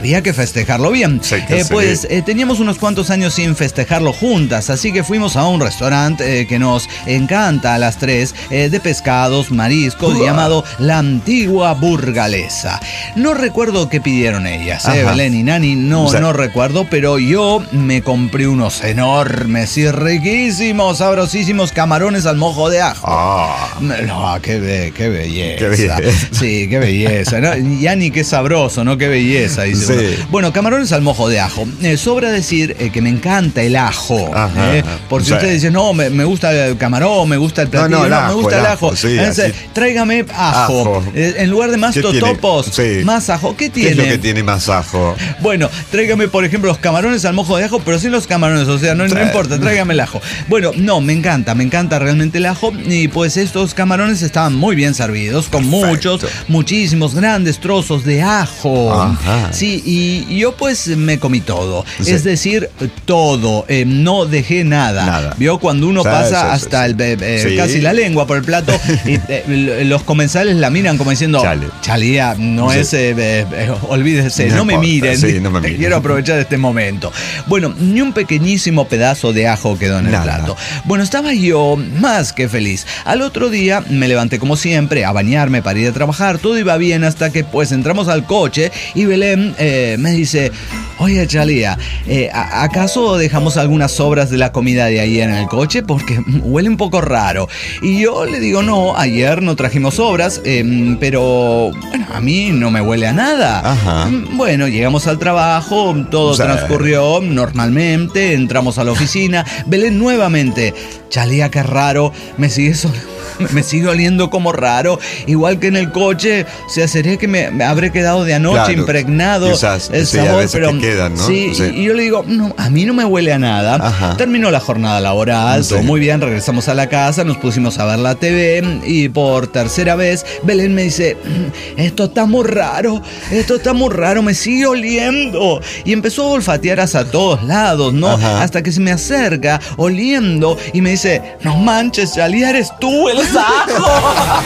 había que festejarlo bien. Sí, que eh, sí. Pues eh, teníamos unos cuantos años sin festejarlo juntas, así que fuimos a un restaurante eh, que nos encanta a las tres, eh, de pescados, mariscos, uh. llamado La Antigua Burgalesa. No recuerdo qué pidieron ellas, eh, Belén y Nani, no, o sea, no recuerdo, pero yo me compré unos enormes y riquísimos, sabrosísimos camarones al mojo de ajo. Ah. No, qué, be- qué belleza. Qué belleza. Sí, qué belleza. ¿No? Ya ni qué sabroso, ¿no? Qué belleza, dice Sí. uno. Bueno, camarones al mojo de ajo. Eh, sobra decir eh, que me encanta el ajo. Ajá, eh, por si sí. ustedes dicen, no, me, me gusta el camarón, me gusta el platillo, No, no, el no, ajo, me gusta el el ajo, ajo. sí, Entonces, así. tráigame ajo. Ajo. Eh, en lugar de más ¿Qué tiene? totopos, Sí. más ajo. ¿Qué tiene? ¿Qué es lo que tiene más ajo? Bueno, tráigame, por ejemplo, los camarones al mojo de ajo, pero sin los camarones, o sea, no, no importa, tráigame el ajo. Bueno, no, me encanta, me encanta realmente el ajo, y pues estos camarones estaban muy bien servidos, con Perfecto. muchos, muchísimos grandes trozos de ajo. Ajá. Sí, y yo pues me comí todo, Sí. es decir, todo, eh, no dejé nada. Nada. Vio cuando uno Sí, pasa sí, sí, hasta sí. el eh, eh, Sí. casi la lengua por el plato, y eh, los comensales la miran como diciendo, Chale. Chalía, no Sí. es, eh, eh, eh, olvídese, No no, me importa, miren. sí, no me miren. Quiero aprovechar este momento. Bueno, ni un pequeñísimo pedazo de ajo quedó en el Nada. plato. Bueno, estaba yo más que feliz. Al otro día me levanté como siempre a bañarme para ir a trabajar. Todo iba bien hasta que pues entramos al coche y Belén eh, me dice, oye Chalía, eh, ¿a- ¿acaso dejamos algunas sobras de la comida de ayer en el coche? Porque huele un poco raro. Y yo le digo, no, ayer no trajimos sobras, eh, pero bueno, a mí no me huele a nada. Ajá. Bueno, llegamos al trabajo, todo Sí. transcurrió normalmente, entramos a la oficina. Belén nuevamente, Chalía, qué raro, me sigue so- me sigue oliendo como raro, igual que en el coche. O sea, sería que me, me habré quedado de anoche Claro, impregnado quizás, el sí, a sabor, veces pero te quedan, ¿no? sí, Sí. y yo le digo, no, a mí no me huele a nada. Ajá. Terminó la jornada laboral, Sí. todo muy bien, regresamos a la casa, nos pusimos a ver la T V y por tercera vez Belén me dice, "Mm, esto está muy raro, esto está muy raro, me sigue oliendo". Y empezó a olfatear hacia todos lados, ¿no? Ajá. Hasta que se me acerca oliendo y me dice, no manches, Chalía, eres tú, el ajo.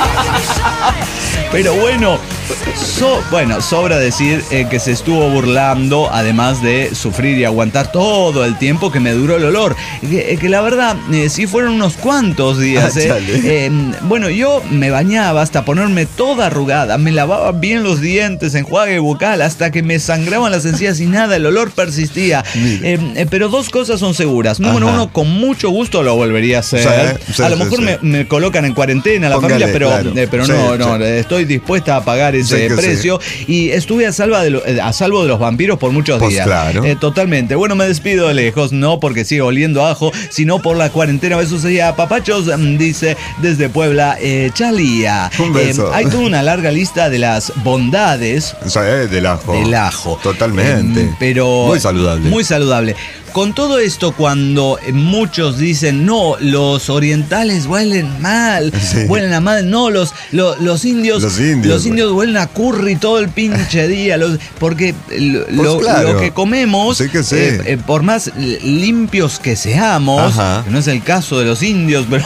Pero bueno, so- bueno, sobra decir eh, que se estuvo burlando, además de sufrir y aguantar todo el tiempo que me duró el olor. Que, que la verdad, eh, sí fueron unos cuantos días. Ah, eh. chale. Eh, bueno, yo me bañaba hasta ponerme toda arrugada, me lavaba bien los dientes, enjuague bucal, hasta que me sangraban las encías y nada, el olor persistía. Mire. Eh, eh, pero dos cosas son seguras. Número Ajá. uno, con mucho gusto lo volvería a hacer. Sí, sí, a lo sí, mejor sí. Me, me colocan en cuarentena la Póngale, familia, pero, claro. eh, pero Sí, no, no, sí. estoy dispuesta a pagar ese Sí que precio. Y estuve a, salva de lo- eh, a salvo de los vampiros por muchos Pues días. claro. Eh, totalmente. Bueno, me despido de lejos, no porque siga oliendo a ajo, sino por la cuarentena. Besos a papachos, mm, dice desde Puebla, eh, Chalía. Un beso. Eh, hay toda una larga lista de las bondades O sea, eh, del ajo. del ajo. Totalmente. Eh, pero Muy saludable. Muy saludable. Con todo esto, cuando eh, muchos dicen, no, los orientales huelen mal, Sí. huelen a mal, no, los, lo- los indios, Los indios, los indios huelen a curry todo el pinche día, los- porque lo, lo- claro. lo que comemos, Sí que sí. eh, eh, por más limpios que seamos, Ajá. que no es el caso de los indios, pero...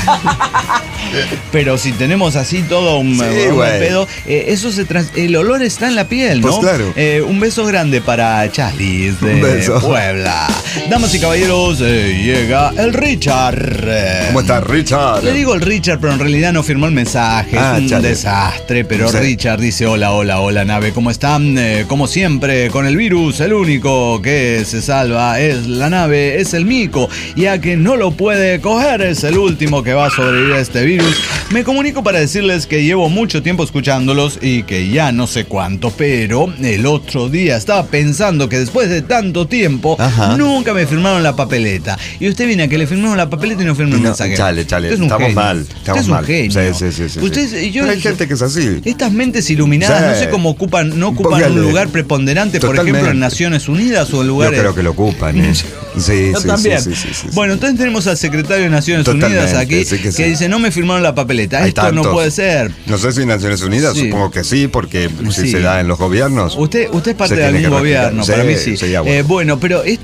Pero si tenemos así todo un, Sí, un güey. pedo, eh, eso se trans- el olor está en la piel, ¿no? Pues claro. Eh, un beso grande para Chalis de Un beso. Puebla. Damas y caballeros, eh, llega el Richard. Eh, ¿Cómo estás, Richard? Le digo el Richard, pero en realidad no firmó el mensaje. Ah, es un chale. desastre. Pero Sí. Richard dice: hola, hola, hola, nave. ¿Cómo están? Eh, como siempre, con el virus, el único que se salva es la nave, es el mico. Ya que no lo puede coger, es el último que va a sobrevivir a este virus. Me comunico para decirles que llevo mucho tiempo escuchándolos y que ya no sé cuánto, pero el otro día estaba pensando que después de tanto tiempo, Ajá. nunca me firmaron la papeleta. Y usted viene a que le firmaron la papeleta y no firmó el No, mensaje. chale, chale, Usted es un estamos genio. mal, Usted estamos es un mal. genio. Sí, sí, sí, sí, Usted, sí. yo- Pero hay gente que es así. Estas mentes iluminadas, Sí. no sé cómo ocupan, no ocupan Póngale. un lugar preponderante, por Totalmente. ejemplo, en Naciones Unidas o en Yo lugares. creo que lo ocupan, ¿eh? Sí, Yo sí, también. sí, sí, sí, sí. Bueno, entonces tenemos al secretario de Naciones Totalmente, Unidas aquí sí que que, sí. dice: no me firmaron la papeleta. Hay Esto tantos. no puede ser. No sé si en Naciones Unidas, Sí. supongo que sí, porque si Sí. se da en los gobiernos. Usted, usted es parte Se de tiene algún que respetar. gobierno, Sí, para mí sí. sería bueno. Eh, bueno, pero esto no puede ser.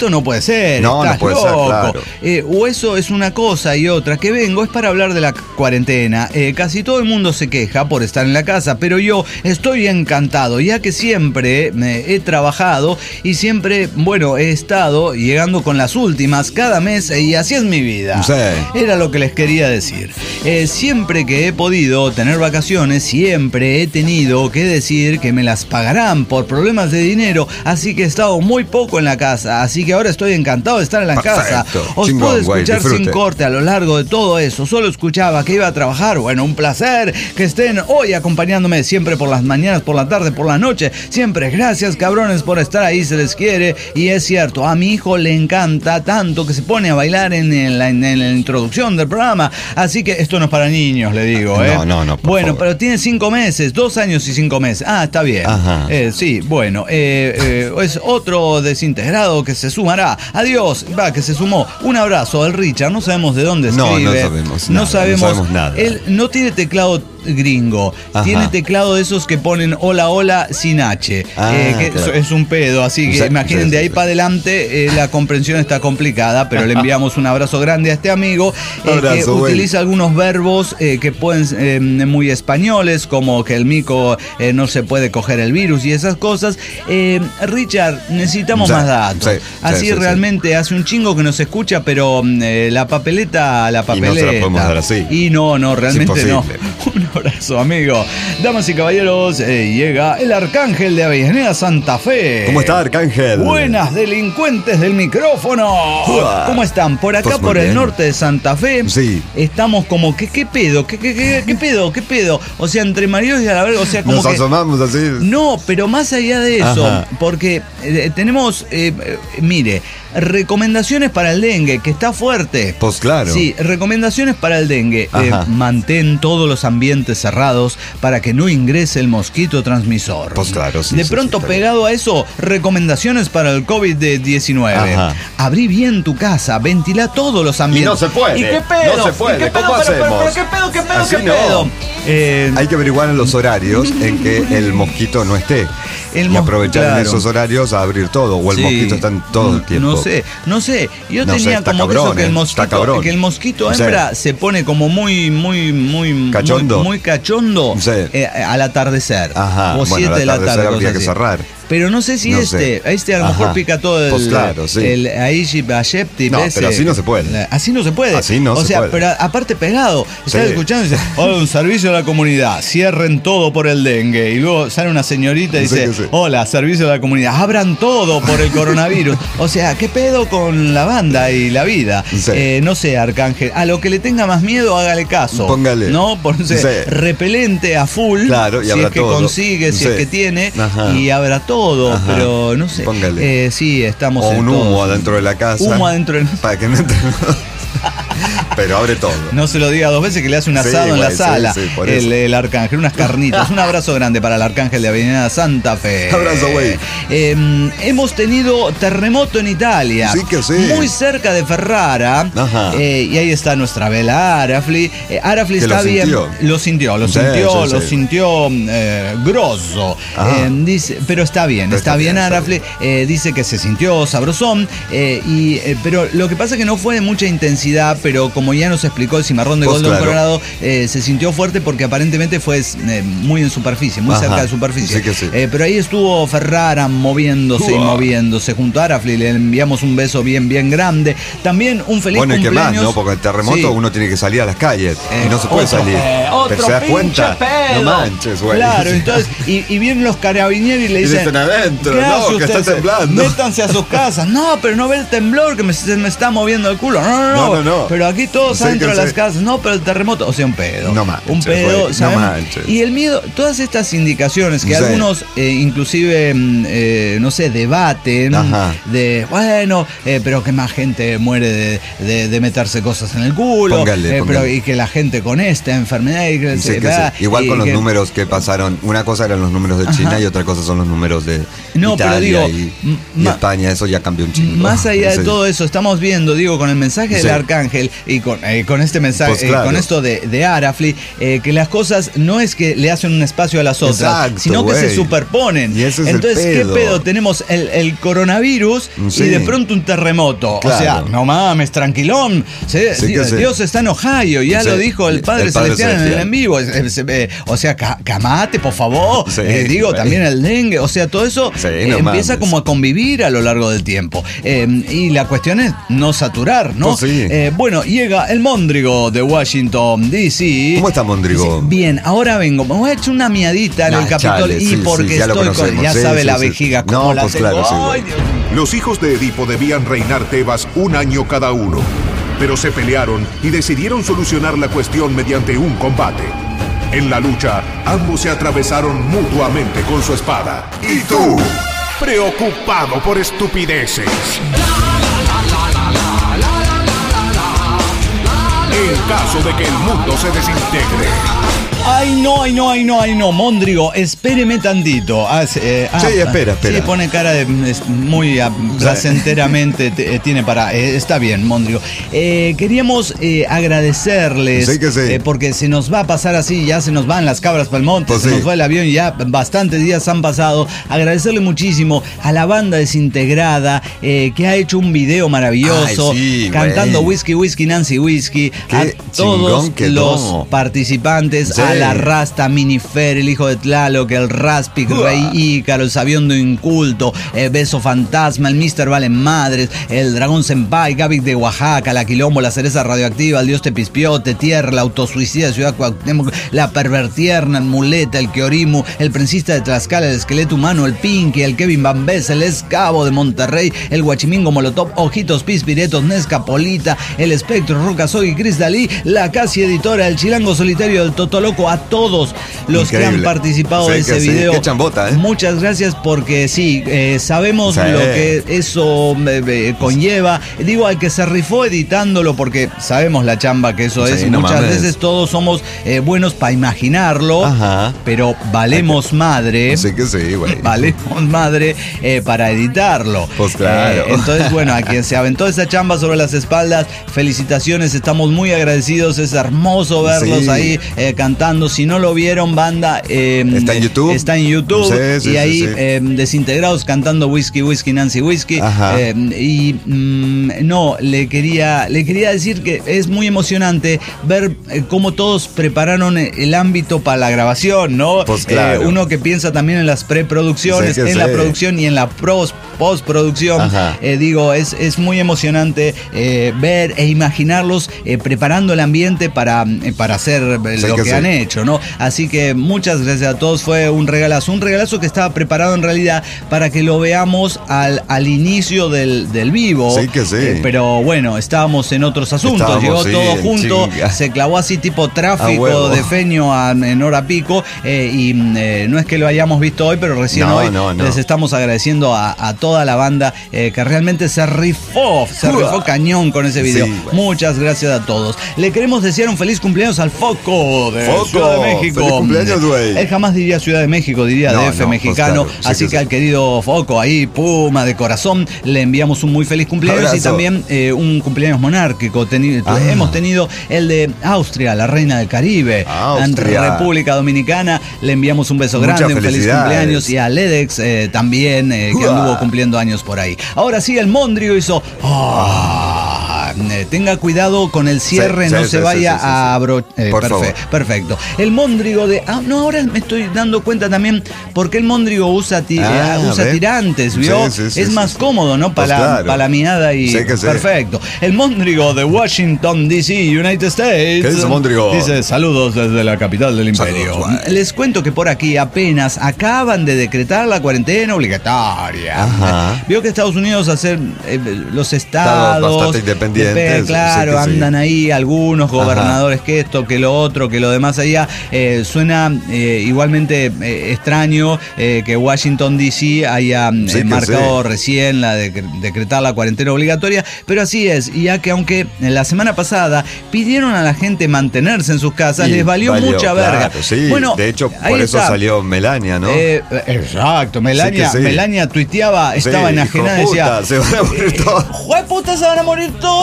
ser, no, estás no puede loco. ser, claro. Eh, o eso es una cosa y otra. Que vengo es para hablar de la cuarentena. Eh, casi todo el mundo se queja por estar en la casa, pero yo estoy encantado, ya que siempre me he trabajado y siempre, bueno, he estado llegando con las últimas cada mes y así es mi vida. Sí. Era lo que les quería decir. Eh, siempre que he podido tener vacaciones, siempre he tenido que decir que me las pagarán por problemas de dinero, así que he estado muy poco en la casa, así que ahora estoy encantado de estar en la Perfecto. casa. Os Chingón, puedo güey, escuchar disfrute. sin corte a lo largo de todo eso. Solo escuchaba que iba a trabajar. Bueno, un placer que estén hoy acompañándome siempre por las mañanas, por la tarde, por la noche. Siempre gracias, cabrones, por estar ahí, se les quiere. Y es cierto, a mi hijo le encanta tanto que se pone a bailar en, en, la, en la introducción del programa. Así que esto no es para niños, le digo, ¿eh? No, no, no, por Bueno, favor. pero tiene cinco meses, dos años y cinco meses. Ah, está bien. Ajá. Eh, sí, bueno, eh, eh, es otro desintegrado que se sumará. Adiós, va, que se sumó. Un abrazo al Richard, no sabemos de dónde No, escribe. no sabemos No nada, sabemos, no sabemos nada. Él no tiene teclado gringo, Ajá. tiene teclado de esos que ponen hola hola sin H, Ah, eh, que claro. es un pedo, así que Sí, imaginen, sí, de sí, ahí sí. para adelante eh, la comprensión está complicada, pero le enviamos un abrazo grande a este amigo eh, Abrazo, que güey. utiliza algunos verbos eh, que pueden eh, muy españoles, como que el mico eh, no se puede coger el virus y esas cosas. Eh, Richard, necesitamos Sí, más datos. sí, sí, así sí, sí. realmente hace un chingo que nos escucha, pero eh, la papeleta, la Y no papeleta. se la podemos dar así. Y no, no, realmente no. imposible. Un abrazo, amigo. Damas y caballeros, eh, llega el Arcángel de Avellaneda Santa Fe. ¿Cómo está, Arcángel? Buenas delincuentes del micrófono. Uah. ¿Cómo están? Por acá, Pues muy por el bien. norte de Santa Fe, Sí. estamos como, ¿qué, qué pedo? ¿Qué, qué, qué, qué pedo? ¿Qué pedo? O sea, entre maridos y a la verga, o sea, como Nos que... asomamos así. No, pero más allá de eso, Ajá. porque eh, tenemos, eh, eh, mire, recomendaciones para el dengue, que está fuerte. Pues claro. Sí, recomendaciones para el dengue. Eh, Ajá. mantén todos los ambientes cerrados para que no ingrese el mosquito transmisor. Pues claro, sí, De sí, pronto, sí, está pegado a eso, recomendaciones para el COVID diecinueve. Ajá. Abrí bien tu casa, ventila todos los ambientes. no se puede, ¿Y qué pedo? no se puede, ¿Y qué pedo? ¿cómo Pero, pero, hacemos? pero, ¿qué pedo? ¿Qué pedo? Así ¿Qué no. pedo? Eh, Hay que averiguar en los horarios en que el mosquito no esté. El y mos- aprovechar claro. en esos horarios a abrir todo. O el Sí. mosquito está en todo el tiempo. No sé, no sé. Yo No sé, tenía está como que cabrón, eso que el eh, mosquito, está cabrón. que el mosquito Sí. hembra se pone como muy, muy, muy Cachondo. muy, muy cachondo Sí. eh, al atardecer. Ajá, O bueno, siete al de la atardecer tarde. habría cosas que así. cerrar. Pero no sé si No este, sé. este a lo mejor Ajá. pica todo el, Pues claro, sí. el Aegypti Ashepti, No, ese. pero así no se puede. La- Así no se puede. Así no o se sea, puede. pero a- aparte pegado. Estás Sí. escuchando y dice, hola, un servicio a la comunidad, cierren todo por el dengue. Y luego sale una señorita y Sí, dice, que sí. hola, servicio a la comunidad, abran todo por el coronavirus. O sea, ¿qué pedo con la banda y la vida? Sí. Eh, no sé, Arcángel, a lo que le tenga más miedo, hágale caso. Póngale. ¿No? Por, o sea, Sí. repelente a full. Claro, y si abra es que todo. consigue, si Sí. es que tiene, Ajá. y abra todo. Ajá. Pero no sé. Póngale. Eh, sí, estamos O en un humo todos. adentro de la casa. Humo adentro de- Para que no entre. Pero abre todo. No se lo diga dos veces que le hace un Sí, asado en la güey, sí, sala. sí, por el, eso. el Arcángel, unas carnitas. Un abrazo grande para el Arcángel de Avenida Santa Fe. Abrazo, güey. Eh, hemos tenido terremoto en Italia. Sí que sí. Muy cerca de Ferrara. Ajá. Eh, y ahí está nuestra vela Arafli. Eh, Arafli Que lo está bien. sintió. Lo sintió, lo Sí, sintió, sí, lo sí. sintió eh, grosso. Ajá. Eh, dice, pero está bien, Pero está, está bien, bien, está Arafli. Eh, dice que se sintió sabrosón. eh, y, eh, pero lo que pasa es que no fue de mucha intensidad, pero como ya nos explicó el cimarrón de Pues Golden claro. Colorado, eh, se sintió fuerte porque aparentemente fue eh, muy en superficie, muy Ajá. cerca de superficie. Sí que sí. Eh, pero ahí estuvo Ferrara moviéndose y Uah. moviéndose junto a Arafli. Le enviamos un beso bien, bien grande. También un feliz Bueno, y qué cumpleaños. más, ¿no? Porque el terremoto Sí. uno tiene que salir a las calles Eh, y no se puede otro salir. pe- otro Pero se da pinche cuenta. pedo. No manches, güey. Claro, entonces, y, y vienen los carabinieri y le Y dicen. dicen adentro, "¿Qué no, hace que usted? está temblando". Métanse a sus casas. No, pero no ve el temblor que me, se me está moviendo el culo. No, no, no. No, no, no. Pero aquí todos adentro de Acérquense. las casas. No, pero el terremoto. O sea, un pedo. No manches, un pedo, güey, no ¿sabemos? manches. Y el miedo, todas estas indicaciones que Sí. algunos eh, inclusive, mm, eh, no sé, debaten. Ajá. De, bueno, eh, pero que más gente muere de, de- de meterse cosas en el culo. Póngale, eh, pero, póngale. y que la gente con esta enfermedad. Y que, Sí que ¿verdad? sí. Igual Y con los que- números que pasaron. Una cosa eran los números de China Ajá. y otra cosa son los números de No, pero Italia digo, y, m- y ma- España. Eso ya cambió un chingo. Más allá de Sí. todo eso, estamos viendo, digo, con el mensaje del Sí. Arcángel y con, eh, con este mensaje, pues claro. eh, con esto de, de Arafli, eh, que las cosas no es que le hacen un espacio a las otras, exacto, sino que wey. se superponen. Y ese es Entonces, el pedo. ¿qué pedo? Tenemos el, el coronavirus sí. y de pronto un terremoto. Claro. O sea, no mames, tranquilón. Sí, sí Dios, sí. Dios está en Ohio, ya sí. lo dijo el Padre, el padre Celestial, Celestial en el en vivo. Eh, o sea, camate, por favor. Sí, eh, digo, wey. también el dengue. O sea, todo eso sí, eh, no empieza mames. como a convivir a lo largo del tiempo. Eh, y la cuestión es no saturar, ¿no? Pues sí. eh, bueno, llega el Móndrigo de Washington, D C. ¿Cómo está Móndrigo? Bien, ahora vengo. Me voy a echar una miadita en Nah, el Capitolio. chale, Y sí, porque sí, ya lo estoy con. conocemos. Ya Sí, sabe sí, la sí. vejiga No, como la pues tengo. claro, sí, Ay, güey. Dios mío. Los hijos de Edipo debían reinar Tebas un año cada uno, pero se pelearon y decidieron solucionar la cuestión mediante un combate. En la lucha, ambos se atravesaron mutuamente con su espada. ¿Y tú? Preocupado por estupideces. En caso de que el mundo se desintegre. Ay, no, ay, no, ay, no, ay, no. Móndrigo, espéreme tantito. Ah, eh, ah, Sí, espera, espera. Sí, pone cara de es muy ah, placenteramente te- eh, tiene para. eh, está bien, Móndrigo. Eh, queríamos eh, agradecerles. Sí que sí. eh, porque se nos va a pasar así, ya se nos van las cabras para el monte, Pues se sí. nos va el avión y ya bastantes días han pasado. Agradecerle muchísimo a la banda desintegrada eh, que ha hecho un video maravilloso. Ay, sí, cantando güey. Whisky, Whisky, Nancy Whisky. Qué A todos chingón quedó. los participantes. Sí. A la Rasta, Minifer, el hijo de Tlaloc, el Raspic, Rey Ícaro, el Sabiondo Inculto, el Beso Fantasma, el mister Valen Madres, el Dragón Senpai, Gavic de Oaxaca, la Quilombo, la Cereza Radioactiva, el Dios Tepispiote, Tierra, la Autosuicida de Ciudad Cuauhtémoc, la Pervertierna, el Muleta, el Keorimu, el Prensista de Tlaxcala, el Esqueleto Humano, el Pinky, el Kevin Bambés, el Escabo de Monterrey, el Guachimingo Molotov, Ojitos Pispiretos, Nescapolita, el Espectro, Rocasoy, Cristalí, la Casi Editora, el Chilango Solitario, el Totoloco, a todos los Increíble. que han participado Sí, de ese que sí. video. Qué chambota, ¿eh? Muchas gracias porque sí, eh, sabemos Sí. lo que eso eh, eh, conlleva. Digo, al que se rifó editándolo porque sabemos la chamba que eso Sí, es. no Muchas mames. veces todos somos eh, buenos para imaginarlo, Ajá. pero valemos madre. Sí que sí, güey. Valemos madre eh, para editarlo. Pues claro. Eh, entonces, bueno, a quien se aventó esa chamba sobre las espaldas, felicitaciones, estamos muy agradecidos. Es hermoso verlos Sí. ahí eh, cantando. Si no lo vieron, banda. eh, Está en YouTube. Está en YouTube. Sí, sí, y sí, ahí sí. eh, desintegrados cantando Whisky, Whisky, Nancy Whisky. Ajá. Eh, y mm, no, le quería, le quería decir que es muy emocionante ver eh, cómo todos prepararon el ámbito para la grabación, ¿no? Pues claro. Eh, uno que piensa también en las preproducciones, Sí que en la sí. producción y en la pros- postproducción. Ajá. Eh, digo, es, es muy emocionante eh, ver e imaginarlos eh, preparando el ambiente para, eh, para hacer eh, Sí lo que que sí. han hecho, ¿no? Así que muchas gracias a todos, fue un regalazo, un regalazo que estaba preparado en realidad para que lo veamos al, al inicio del, del vivo. Sí que sí. Eh, pero bueno, estábamos en otros asuntos, Estábamos, llegó sí, todo en junto, chinga. se clavó así tipo A tráfico huevo. de Feño a, en hora pico eh, y eh, no es que lo hayamos visto hoy, pero recién No, hoy no, no. les estamos agradeciendo a, a toda la banda eh, que realmente se rifó, se Uah. rifó cañón con ese video. Sí, güey. Muchas gracias a todos. Le queremos desear un feliz cumpleaños al Foco de Foco, Ciudad de México. feliz cumpleaños, güey. Él jamás diría Ciudad de México, diría No, D F no, pues mexicano. claro, sí así que que sí. al querido Foco ahí, Puma de corazón, le enviamos un muy feliz cumpleaños y Abrazo. también eh, un cumpleaños monárquico. Teni- Ah. Hemos tenido el de Austria, la reina del Caribe. Austria. En República Dominicana le enviamos un beso Muchas grande, un feliz felicidades. cumpleaños. Y a Ledex eh, también, eh, que Uah. anduvo cumpliendo años por ahí. Ahora sí, el Móndrigo hizo... ah, eh, tenga cuidado con el cierre, Sí, no sí, se sí, vaya sí, sí, sí. a abro... eh, Por perfe- favor. Perfecto. El Móndrigo de... Ah, no, ahora me estoy dando cuenta también porque el Móndrigo usa, ti- Ah, eh, usa ¿ve? tirantes, ¿vio? Sí, sí, sí, es sí, más sí. cómodo, ¿no? Para Pues la, claro. pa' la miada y... Sí que sí. Perfecto. El Móndrigo de Washington, D C, United States. ¿Qué dice Móndrigo? Dice, saludos desde la capital del imperio. Saludos, güey. Les cuento que por aquí apenas acaban de decretar la cuarentena obligatoria. Ajá. Vio que Estados Unidos hacer eh, los Estados estados... bastante independientes, depe- Claro, sí que sí. andan ahí algunos gobernadores Ajá. que esto, que lo otro, que lo demás allá. Eh, suena eh, igualmente eh, extraño eh, que Washington D C haya eh, Sí que marcado sí. recién la de decretar la cuarentena obligatoria, pero así es, y ya que aunque en la semana pasada pidieron a la gente mantenerse en sus casas, Y les valió, mucha verga. claro, sí, Bueno, de hecho, ahí por eso está. salió Melania, ¿no? Eh, exacto, Melania, Sí que sí. Melania tuiteaba, Sí, estaba enajenada y hijo decía, puta, se van a morir todos. ¡jue puta, se van a morir todos!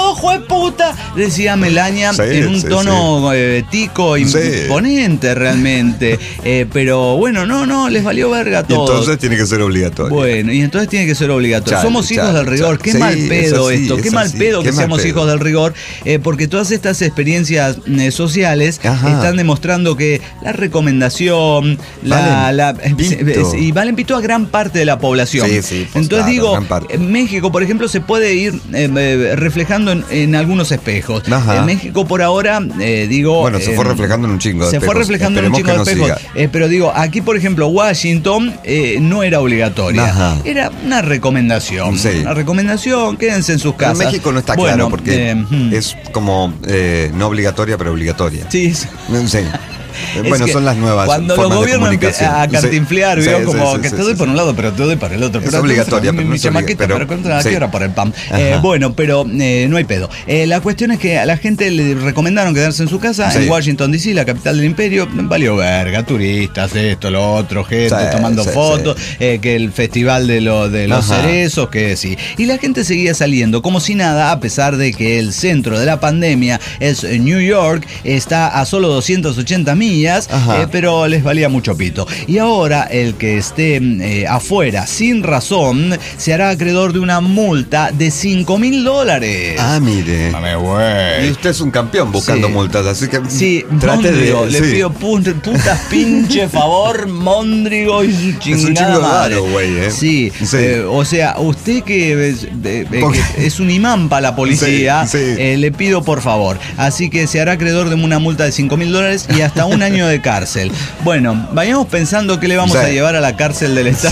¡Oh, jueputa! Decía Melania sí, en un sí, tono sí. Eh, tico imponente sí. realmente. Eh, pero bueno, no, no, les valió verga todo. Y entonces tiene que ser obligatorio. Bueno, y entonces tiene que ser obligatorio. Chale, Somos hijos chale, del rigor. Chale. Qué sí, mal pedo así, esto. Qué mal pedo qué que mal seamos pedo. hijos del rigor. Eh, porque todas estas experiencias eh, sociales Ajá. están demostrando que la recomendación, la, la eh, y valen pito a gran parte de la población. Sí, sí, pues entonces claro, digo, en México, por ejemplo, se puede ir eh, reflejando en, en algunos espejos. Ajá. En México por ahora, eh, digo... Bueno, se fue eh, reflejando en un chingo de se espejos. Se fue reflejando Esperemos en un chingo de espejos. Eh, pero digo, aquí por ejemplo, Washington eh, no era obligatoria. Ajá. Era una recomendación. Sí. Una recomendación, quédense en sus casas. En México no está bueno, claro porque eh, es como eh, no obligatoria, pero obligatoria. Sí. Sí. Bueno, son las nuevas cuando formas los gobiernos empiezan a cantinflear, sí, ¿vio? sí, como sí, que sí, te doy sí, por sí. un lado, pero te doy para el otro. Es pero obligatoria, mi, pero mi no chamaquita, pero, pero contra sí. qué hora por el pam. Eh, bueno, pero eh, no hay pedo. Eh, la cuestión es que a la gente le recomendaron quedarse en su casa sí. en Washington D C, la capital del imperio. Valió verga, turistas, esto, lo otro, gente sí, tomando sí, fotos, sí. Eh, que el festival de, lo, de los Ajá. cerezos, que sí. Y la gente seguía saliendo como si nada, a pesar de que el centro de la pandemia es New York, está a solo doscientas ochenta millas, eh, pero les valía mucho pito. Y ahora el que esté eh, afuera sin razón se hará acreedor de una multa de cinco mil dólares. Ah, mire. Mame, güey. Y usted es un campeón buscando sí. multas, así que sí, trate Mondrigo, de... Le sí. pido putas puta, pinche favor, Mondrigo y su chingada es un madre. Raro, güey, ¿eh? Sí, sí. Eh, o sea, usted que es, de, de, que es un imán para la policía, sí, sí. Eh, le pido por favor. Así que se hará acreedor de una multa de cinco mil dólares y hasta un año de cárcel. Bueno, vayamos pensando que le vamos sí. a llevar a la cárcel del Estado.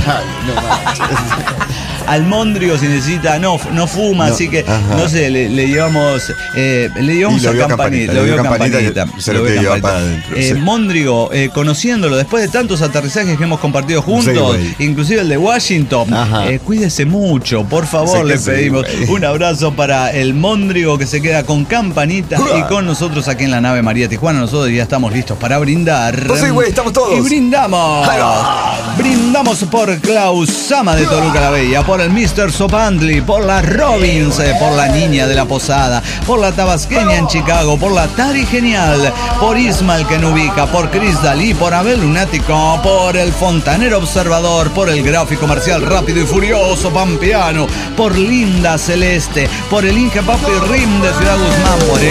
No, al Mondrigo si necesita, no, no fuma, no, así que, ajá. no sé, le, le llevamos eh, le llevamos a campanita, campanita, le dio campanita, campanita se lo que lleva para adentro. Eh, sí. Mondrigo, eh, conociéndolo, después de tantos aterrizajes que hemos compartido juntos, sí, inclusive el de Washington, eh, cuídese mucho, por favor, le pedimos sí, un abrazo para el Mondrigo que se queda con campanita ¡Uah! Y con nosotros aquí en la nave María Tijuana. Nosotros ya estamos listos para brindar. Pues sí, güey, estamos todos. Y brindamos. Brindamos por Klaus Sama de Toluca la Bella, por el mister Sopantli, por la Robbins, eh, por la Niña de la Posada, por la Tabasqueña en Chicago, por la Tari Genial, por Ismael que no ubica, por Chris Dalí, por Abel Lunático, por el Fontanero Observador, por el Gráfico Marcial Rápido y Furioso Pampeano, por Linda Celeste, por el Inge Papi Rim de Ciudad Guzmán, por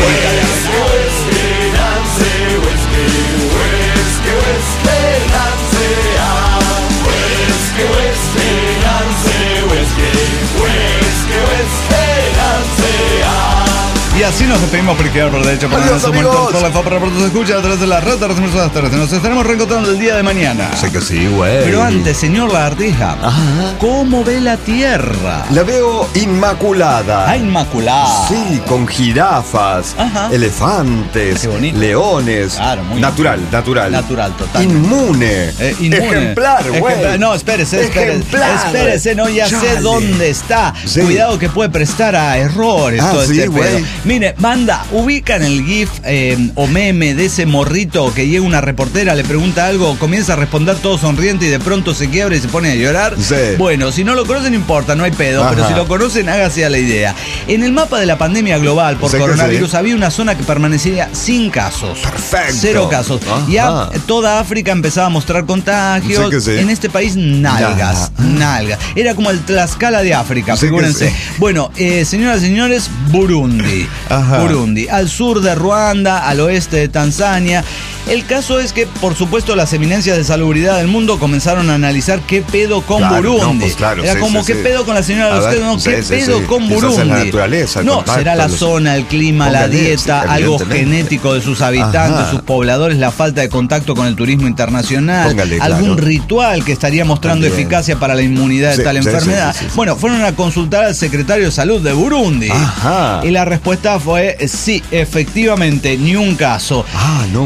Y así nos despedimos por izquierda, por derecha, por Adiós, amigos. Por la fa, para pronto se escucha a través de la red de Resumidos las tardes. Nos estaremos reencontrando el día de mañana. Sé que sí, güey. Pero antes, señor Lagartija, ¿cómo ve la Tierra? La veo inmaculada. Ah, inmaculada. Sí, con jirafas, Ajá. elefantes, leones. Claro, muy natural, bien. natural. Natural, total. Inmune. Eh, inmune. Ejemplar, güey. No, espérese, espérese. Ejemplar. Espérese, no, ya Chale. sé dónde está. Sí. Cuidado que puede prestar a errores ah, todo sí, este güey. pedo. Mire, banda, ubican el GIF eh, o meme de ese morrito que llega una reportera, le pregunta algo, comienza a responder todo sonriente y de pronto se quiebra y se pone a llorar. Sí. Bueno, si no lo conocen, no importa, no hay pedo, Ajá. pero si lo conocen, hágase a la idea. En el mapa de la pandemia global por sé coronavirus sí. había una zona que permanecía sin casos. Perfecto. Cero casos. Ajá. Ya toda África empezaba a mostrar contagios. Sí sí. En este país, nalgas. Ya. Nalgas. Era como el Tlaxcala de África, sí figúrense. Sí. Bueno, eh, señoras y señores, Burundi. Ajá. Burundi, al sur de Ruanda, al oeste de Tanzania. El caso es que, por supuesto, las eminencias de salubridad del mundo comenzaron a analizar qué pedo con claro, Burundi. No, pues claro, Era sí, como sí, qué sí. pedo con la señora de los dedos, no, sí, qué sí, pedo sí. con Quizás Burundi. es la naturaleza, el no, contacto, será la los... zona, el clima, la dieta, algo genético de sus habitantes, Ajá. sus pobladores, la falta de contacto con el turismo internacional, Póngale, algún claro. ritual que estaría mostrando También. eficacia para la inmunidad de sí, tal sí, enfermedad. Sí, sí, sí, sí. Bueno, fueron a consultar al secretario de Salud de Burundi. Ajá. Y la respuesta fue sí, efectivamente, ni un caso. Ah, no mames.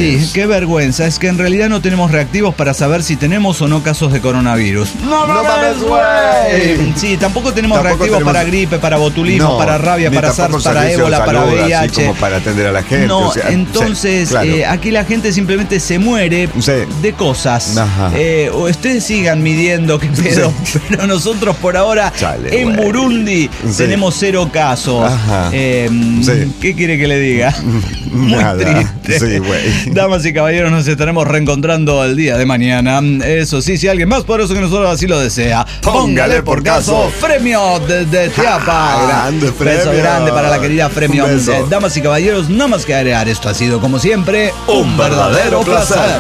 Sí, qué vergüenza. Es que en realidad no tenemos reactivos para saber si tenemos o no casos de coronavirus. ¡No mames, güey! Sí, tampoco tenemos Tampoco reactivos tenemos... para gripe, para botulismo, no, para rabia, para SARS, para ébola, para V I H. Así como para atender a la gente. No, o sea, entonces sí, claro. eh, aquí la gente simplemente se muere sí. de cosas. Eh, o ustedes sigan midiendo qué pedo, sí. pero nosotros por ahora Chale, en wey. Burundi sí. tenemos cero casos. Eh, sí. ¿Qué quiere que le diga? Muy Nada. triste. Sí, güey. Damas y caballeros, nos estaremos reencontrando el día de mañana. Eso sí, si alguien más poderoso que nosotros así lo desea, póngale por caso Fremio desde Chiapas. Grande Fremio. Beso grande para la querida Fremio. Eh, damas y caballeros, nada más que agregar. Esto ha sido, como siempre, un, un verdadero placer. placer.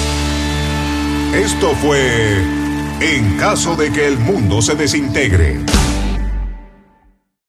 Esto fue En caso de que el mundo se desintegre.